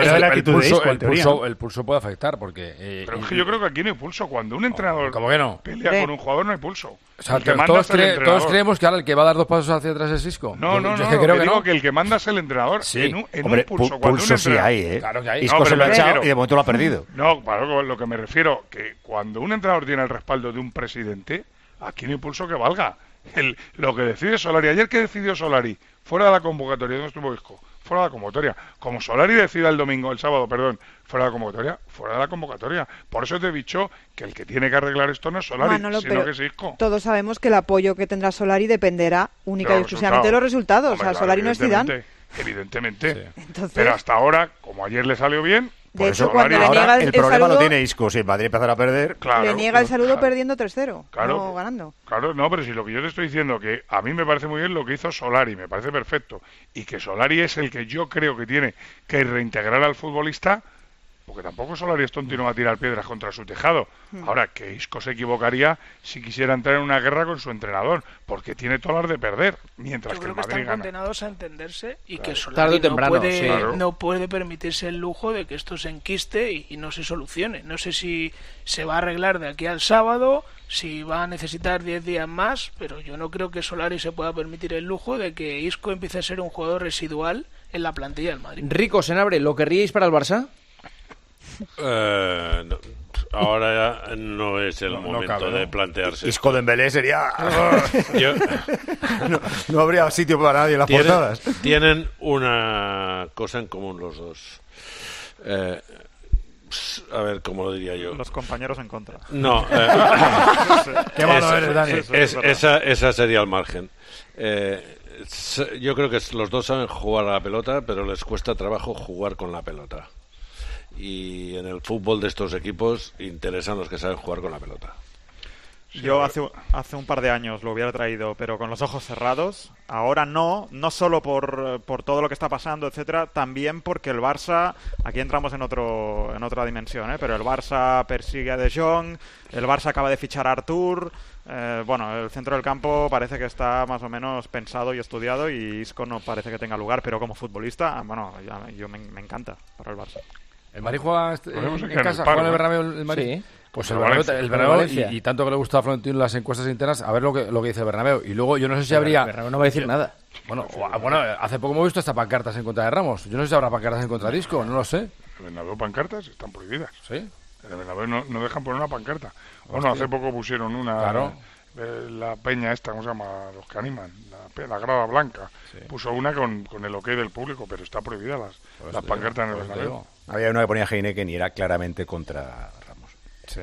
el pulso puede afectar porque pero es que yo creo que aquí no hay pulso. Cuando un entrenador ¿cómo que no? pelea con un jugador no hay pulso. O sea, todos creemos que ahora el que va a dar 2 pasos hacia atrás es Isco. No, digo que el que manda es el entrenador. Sí. En un pulso. Pulso sí hay, ¿eh? Claro que hay. Isco se lo ha echado y de momento lo ha perdido. No, claro, lo que me refiero, que cuando un entrenador tiene el respaldo de un presidente, aquí no hay pulso que valga. Lo que decide Solari. Ayer, ¿qué decidió Solari? Fuera de la convocatoria, ¿dónde estuvo Isco? Fuera de la convocatoria. Como Solari decida el sábado, fuera de la convocatoria, fuera de la convocatoria. Por eso te he dicho que el que tiene que arreglar esto no es Solari, sino que es Isco. Todos sabemos que el apoyo que tendrá Solari dependerá única y exclusivamente de los resultados. Hombre, o sea, Solari no es Zidane. evidentemente. Sí. Entonces... Pero hasta ahora, como ayer le salió bien... De hecho, cuando le niega el problema saludo, lo tiene Isco. Si el Madrid empezará a perder... Claro, le niega el saludo perdiendo 3-0, no ganando. Claro, no, pero si lo que yo te estoy diciendo, que a mí me parece muy bien lo que hizo Solari, me parece perfecto. Y que Solari es el que yo creo que tiene que reintegrar al futbolista... Porque tampoco Solari es tonto y no va a tirar piedras contra su tejado. Ahora, que Isco se equivocaría si quisiera entrar en una guerra con su entrenador, porque tiene todas las de perder, mientras que el Madrid están gana. condenados a entenderse y que Solari tarde o temprano, no puede permitirse el lujo de que esto se enquiste y no se solucione. No sé si se va a arreglar de aquí al sábado, si va a necesitar 10 días más, pero yo no creo que Solari se pueda permitir el lujo de que Isco empiece a ser un jugador residual en la plantilla del Madrid. Rico, Senabre, ¿lo querríais para el Barça? No, ahora ya no es el momento cabe, de plantearse. Isco Dembélé sería... no habría sitio para nadie en las portadas. Tienen una cosa en común los dos. A ver, ¿cómo lo diría yo? Los compañeros en contra. No. Qué malo eres, Dani. Esa sería el margen. Yo creo que los dos saben jugar a la pelota, pero les cuesta trabajo jugar con la pelota. Y en el fútbol de estos equipos interesan los que saben jugar con la pelota. Yo hace un par de años lo hubiera traído, pero con los ojos cerrados. Ahora no solo por todo lo que está pasando, etcétera, también porque el Barça, aquí entramos en otra dimensión, pero el Barça persigue a De Jong, el Barça acaba de fichar a Artur. El centro del campo parece que está más o menos pensado y estudiado, y Isco no parece que tenga lugar, pero como futbolista, yo me encanta para el Barça. ¿El Madrid juega en casa? ¿Juega en el Bernabéu el Madrid? Sí. Pues el Bernabéu y tanto que le gusta a Florentino las encuestas internas, a ver lo que dice el Bernabéu. Y luego yo no sé si habría... El Bernabéu no va a decir nada. Bueno, hace poco hemos visto hasta pancartas en contra de Ramos. Yo no sé si habrá pancartas en contra de Isco, no lo sé. ¿El Bernabéu pancartas? Están prohibidas. ¿Sí? El Bernabéu no dejan poner una pancarta. Bueno, hace poco pusieron una... Claro. La peña esta, ¿cómo se llama? Los que animan, la grada blanca. Sí. Puso una con el ok del público, pero está prohibida las pancartas en el Bernabéu. Había una que ponía Heineken y era claramente contra Ramos. Sí.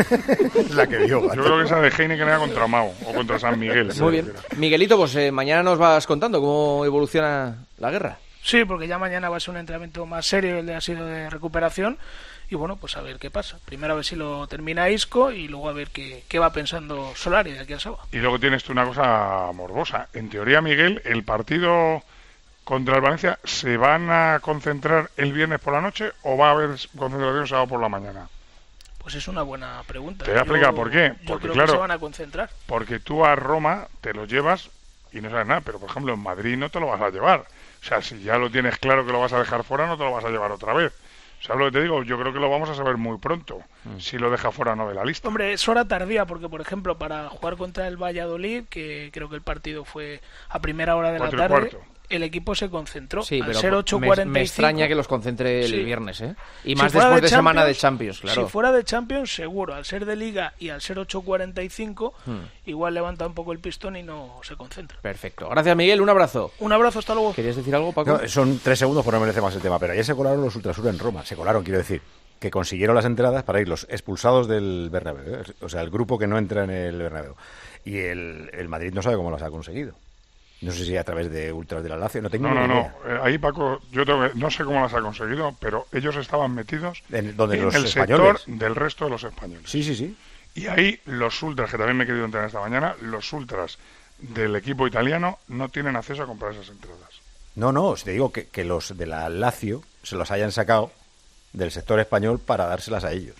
La que vio. Yo creo que esa de Heineken era contra Mao o contra San Miguel. Muy bien. Miguelito, pues mañana nos vas contando cómo evoluciona la guerra. Sí, porque ya mañana va a ser un entrenamiento más serio, el de ha sido de recuperación. Y bueno, pues a ver qué pasa. Primero a ver si lo termina Isco y luego a ver qué va pensando Solari de aquí al sábado. Y luego tienes tú una cosa morbosa. En teoría, Miguel, el partido contra el Valencia, ¿se van a concentrar el viernes por la noche o va a haber concentración sábado por la mañana? Pues es una buena pregunta. Te voy a explicar por qué. Porque creo que se van a concentrar. Porque tú a Roma te lo llevas y no sabes nada, pero por ejemplo en Madrid no te lo vas a llevar. O sea, si ya lo tienes claro que lo vas a dejar fuera, no te lo vas a llevar otra vez. ¿Sabes lo que te digo? Yo creo que lo vamos a saber muy pronto, si lo deja fuera o no de la lista. Hombre, es hora tardía, porque por ejemplo, para jugar contra el Valladolid, que creo que el partido fue a primera hora de la tarde, el equipo se concentró. Sí, al pero ser 8:45. Me extraña que los concentre el viernes, ¿eh? Y más después de semana de Champions, claro. Si fuera de Champions, seguro. Al ser de Liga y al ser 8:45, igual levanta un poco el pistón y no se concentra. Perfecto. Gracias, Miguel. Un abrazo. Un abrazo, hasta luego. ¿Querías decir algo, Paco? No, son 3 segundos, pues no merece más el tema. Pero ayer se colaron los Ultrasur en Roma. Se colaron, quiero decir, que consiguieron las entradas para ir los expulsados del Bernabéu, ¿eh? O sea, el grupo que no entra en el Bernabéu. Y el Madrid no sabe cómo las ha conseguido. No sé si a través de Ultras de la Lazio, no tengo ni idea. Ahí, Paco, yo no sé cómo las ha conseguido, pero ellos estaban metidos en el sector del resto de los españoles. Sí. Y ahí los Ultras, que también me he querido entrenar esta mañana, los Ultras del equipo italiano no tienen acceso a comprar esas entradas. No, te digo que los de la Lazio se los hayan sacado del sector español para dárselas a ellos.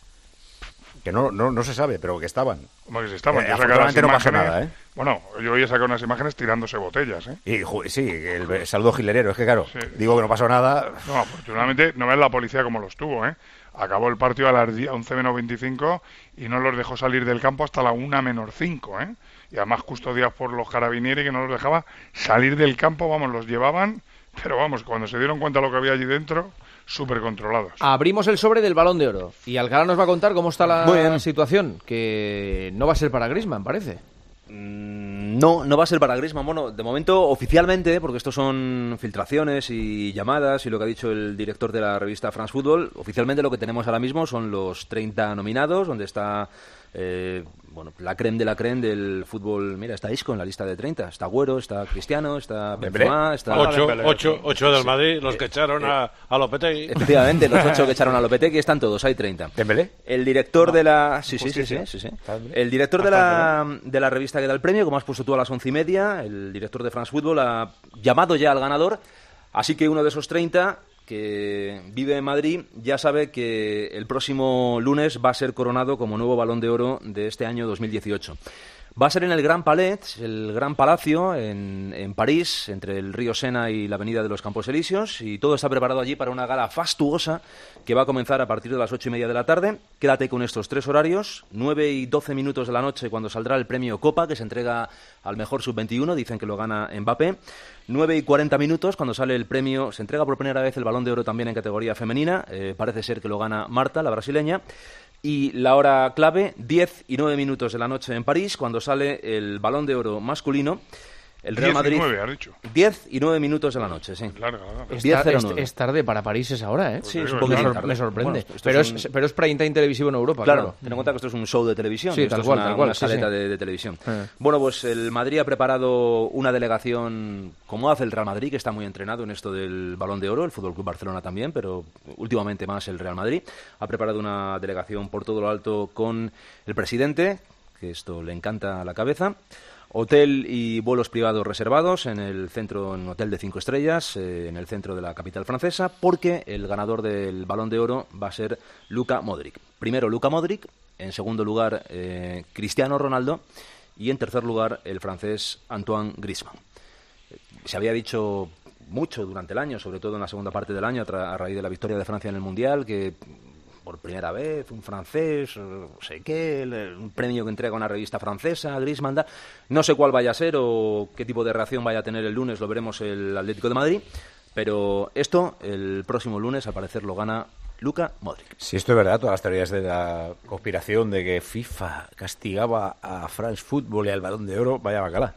Que no se sabe, pero que estaban. Como que se estaban. Afortunadamente no pasa nada, ¿eh? Bueno, yo hoy he sacado unas imágenes tirándose botellas, ¿eh? Y sí, el saludo gilerero. Es que claro, digo que no pasó nada. No, afortunadamente no ves la policía como los tuvo, ¿eh? Acabó el partido a las 11:25 y no los dejó salir del campo hasta la 1:05, ¿eh? Y además custodiados por los carabinieri, que no los dejaba salir del campo, los llevaban, pero cuando se dieron cuenta de lo que había allí dentro, súper controlados. Abrimos el sobre del Balón de Oro y Alcalá nos va a contar cómo está la situación, que no va a ser para Griezmann, parece. No va a ser para Griezmann. Bueno, de momento oficialmente, porque estos son filtraciones y llamadas y lo que ha dicho el director de la revista France Football, oficialmente lo que tenemos ahora mismo son los 30 nominados, donde está bueno, la creme de la creme del fútbol. Mira, está Isco en la lista de 30. Está Agüero, está Cristiano, está Benzema, está... 8 del Madrid, los que echaron a Lopetegui. Efectivamente, los 8 que echaron a Lopetegui están todos, hay 30. ¿Dembélé? El director de la... Sí. El director de la revista que da el premio, como has puesto tú a las 11:30, el director de France Football ha llamado ya al ganador, así que uno de esos 30... que vive en Madrid, ya sabe que el próximo lunes va a ser coronado como nuevo Balón de Oro de este año 2018. Va a ser en el Gran Palais, el Gran Palacio, en París, entre el río Sena y la avenida de los Campos Elíseos, y todo está preparado allí para una gala fastuosa que va a comenzar a partir de las 8:30 de la tarde. Quédate con estos 3 horarios, 9 y 12 minutos de la noche cuando saldrá el premio Copa, que se entrega al mejor sub-21, dicen que lo gana Mbappé. 9 y 40 minutos cuando sale el premio, se entrega por primera vez el Balón de Oro también en categoría femenina, parece ser que lo gana Marta, la brasileña. Y la hora clave, 10 y 9 minutos de la noche en París, cuando sale el Balón de Oro masculino. El Real Madrid. 10 y 9, has dicho. 10 y 9 minutos de la noche, sí. Claro. Es tarde para París esa hora, ¿eh? Sí, es un poquito tarde. Me sorprende. Bueno, pero es prime time televisivo en Europa, claro. Ten en cuenta que esto es un show de televisión. Sí, tal cual. Una saleta de televisión. Bueno, pues el Madrid ha preparado una delegación, como hace el Real Madrid, que está muy entrenado en esto del Balón de Oro, el Fútbol Club Barcelona también, pero últimamente más el Real Madrid. Ha preparado una delegación por todo lo alto con el presidente, que esto le encanta a la cabeza. Hotel y vuelos privados reservados en el centro, en un hotel de 5 estrellas, en el centro de la capital francesa, porque el ganador del Balón de Oro va a ser Luka Modric. Primero Luka Modric, en segundo lugar Cristiano Ronaldo y en tercer lugar el francés Antoine Griezmann. Se había dicho mucho durante el año, sobre todo en la segunda parte del año, a raíz de la victoria de Francia en el Mundial, que por primera vez un francés, no sé qué, un premio que entrega una revista francesa, Griezmann, no sé cuál vaya a ser o qué tipo de reacción vaya a tener el lunes, lo veremos el Atlético de Madrid, pero esto el próximo lunes al parecer lo gana Luka Modric. Si esto es verdad, todas las teorías de la conspiración de que FIFA castigaba a France Football y al Balón de Oro, vaya bacala.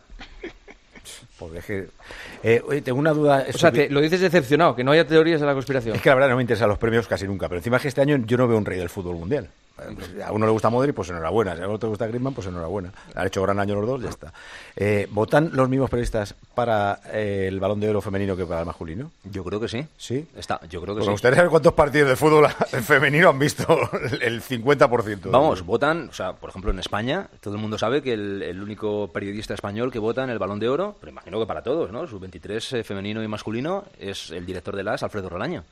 Porque es que... oye, tengo una duda... O sea, lo dices decepcionado, que no haya teorías de la conspiración. Es que la verdad no me interesan los premios casi nunca, pero encima es que este año yo no veo un rey del fútbol mundial. A uno le gusta Modric, pues enhorabuena. Si a otro le gusta Griezmann, pues enhorabuena. Han hecho gran año los dos, ya está. ¿Votan los mismos periodistas para el Balón de Oro femenino que para el masculino? Yo creo que sí. ¿Sí? Yo creo que pues sí. Me gustaría saber cuántos partidos de fútbol femenino han visto el 50%. Vamos, votan, o sea, por ejemplo en España, todo el mundo sabe que el único periodista español que vota en el Balón de Oro, pero imagino que para todos, ¿no? Sub-23 femenino y masculino, es el director de la AS, Alfredo Relaño.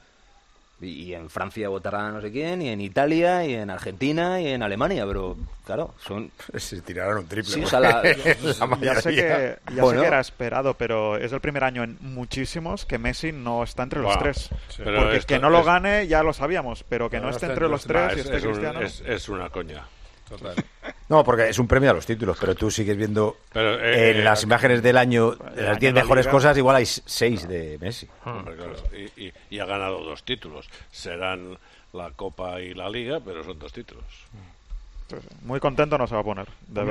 Y en Francia votará no sé quién, y en Italia, y en Argentina, y en Alemania, pero claro, se tiraron un triple. Sí, o sea, ya sé que era esperado, pero es el primer año en muchísimos que Messi no está entre los tres. Sí. Porque que no lo gane ya lo sabíamos, pero que no esté entre los tres y esté Cristiano... Es una coña. Total. No, porque es un premio a los títulos, pero tú sigues viendo en las imágenes del año, de las 10 mejores cosas, igual hay 6 de Messi. Hombre, claro. Y ha ganado 2 títulos. Serán la Copa y la Liga, pero son 2 títulos. Muy contento no se va a poner. De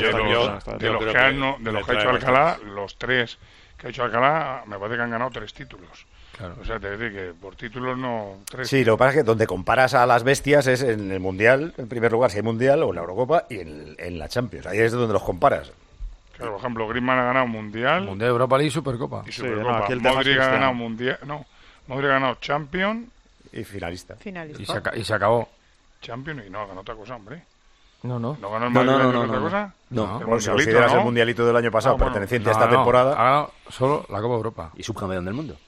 los que ha hecho Alcalá, los 3 que ha hecho Alcalá, me parece que han ganado 3 títulos. Claro. O sea, te digo que por títulos no... 3 sí, lo que pasa es que donde comparas a las bestias es en el Mundial, en primer lugar, si hay Mundial, o en la Eurocopa, y en la Champions. Ahí es donde los comparas. Claro, por ejemplo, Griezmann ha ganado Mundial, Europa League y Supercopa. Y Supercopa. Sí, Modric ha ganado Mundial... No, Modric ha ganado Champions... Y finalista. Y se acabó. Champions y no, ganó otra cosa, hombre. No. ¿No ganó el Madrid otra cosa? No. Bueno, si consideras el mundialito del año pasado perteneciente a esta temporada... Ha ganado solo la Copa Europa. Y subcampeón del mundo.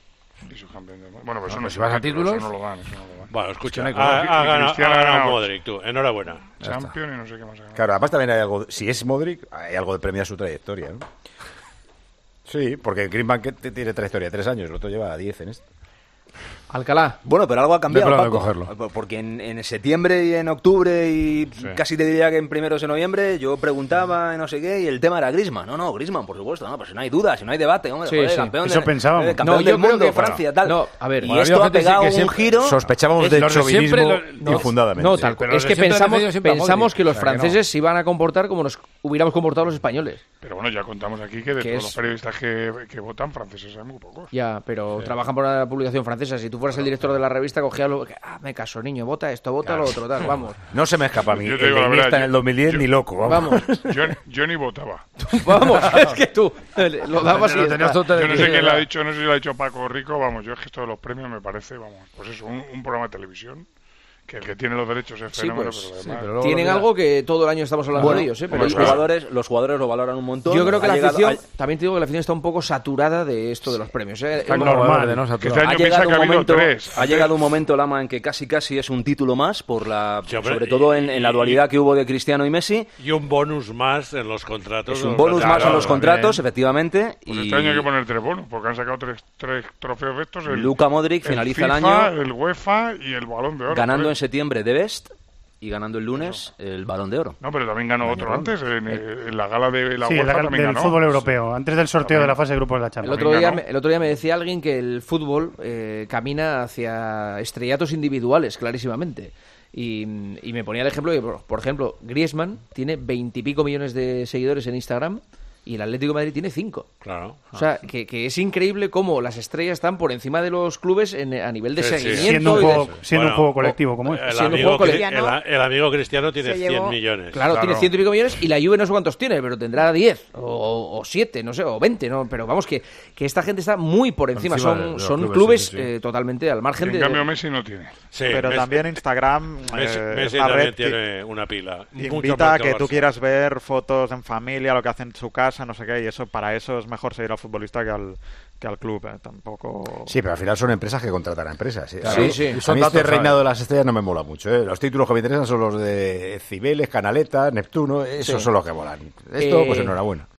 Bueno, pues si vas a títulos... Eso no lo dan. Bueno, escucha, ha ganado Modric, tú. Enhorabuena. Champions y no sé qué más ha ganado. Claro, además también hay algo... Si es Modric, hay algo de premio a su trayectoria, ¿no? Sí, porque Griezmann tiene trayectoria 3 años, el otro lleva 10 en esto. Alcalá. Bueno, pero algo ha cambiado, Paco, porque en septiembre y en octubre y casi te diría que en primeros de noviembre yo preguntaba no sé qué y el tema era Griezmann. No, Griezmann, por supuesto, no, pero si no hay duda, si no hay debate, hombre, campeón eso pensábamos. Campeón del mundo, que Francia, tal. No, a ver, y esto ha pegado un giro. Sospechábamos del chauvinismo infundadamente. No, tal cual. Es que pensamos que los franceses se iban a comportar como nos hubiéramos comportado los españoles. Pero bueno, ya contamos aquí que de todos los periodistas que votan, franceses hay muy pocos. Ya, pero trabajan por una publicación francesa. Si tú fueras el director de la revista, cogías lo que, me caso, niño, vota esto, vota lo otro, tal, vamos. No se me escapa a mí, el Iniesta en el 2010 ni loco, vamos. Yo ni votaba. Vamos, es que tú lo dabas y yo no sé quién lo ha dicho, no sé si lo ha dicho Paco Rico, vamos, yo es que esto de los premios me parece, vamos, pues eso, un programa de televisión. Que el que tiene los derechos es fenómeno, pero tienen algo que todo el año estamos hablando de ellos, pero los jugadores lo valoran un montón. Yo creo que la afición, también te digo que la afición está un poco saturada de esto de los premios. Está normal, ¿no? Ha llegado un momento, Lama, en que casi es un título más sobre todo en la dualidad que hubo de Cristiano y Messi. Y un bonus más en los contratos. Es un bonus más en los contratos, efectivamente. Pues este año hay que poner 3 bonos, porque han sacado tres trofeos de estos. Luka Modric finaliza el FIFA, año. El UEFA y el Balón de Oro. Ganando en septiembre de Best y ganando el lunes el Balón de Oro. No, pero también ganó otro antes, en la gala de la UEFA también del ganó. Fútbol europeo, antes del sorteo de la fase de grupos de la Champions. El otro día me decía alguien que el fútbol camina hacia estrellatos individuales, clarísimamente. Y me ponía el ejemplo que, por ejemplo, Griezmann tiene 20 y pico millones de seguidores en Instagram y el Atlético de Madrid tiene 5. Claro. O sea, que es increíble cómo las estrellas están por encima de los clubes a nivel de seguimiento. Siendo un juego colectivo, como es. El amigo Cristiano tiene 100 millones. Claro, tiene 100 y pico millones y la Juve no sé cuántos tiene, pero tendrá 10 o 7, no sé, o 20, ¿no? Pero vamos, que esta gente está muy por encima. Son clubes totalmente al margen en cambio Messi no tiene. Pero Messi, también Instagram Messi también tiene una pila. Invita a que tú quieras ver fotos en familia, lo que hacen en su casa, no sé qué, y eso para eso es mejor seguir al futbolista que al club, tampoco. Sí, pero al final son empresas que contratan a empresas. Claro, sí. A mí este reinado de las estrellas no me mola mucho. Los títulos que me interesan son los de Cibeles, Canaleta, Neptuno, esos son los que molan. Esto, pues enhorabuena.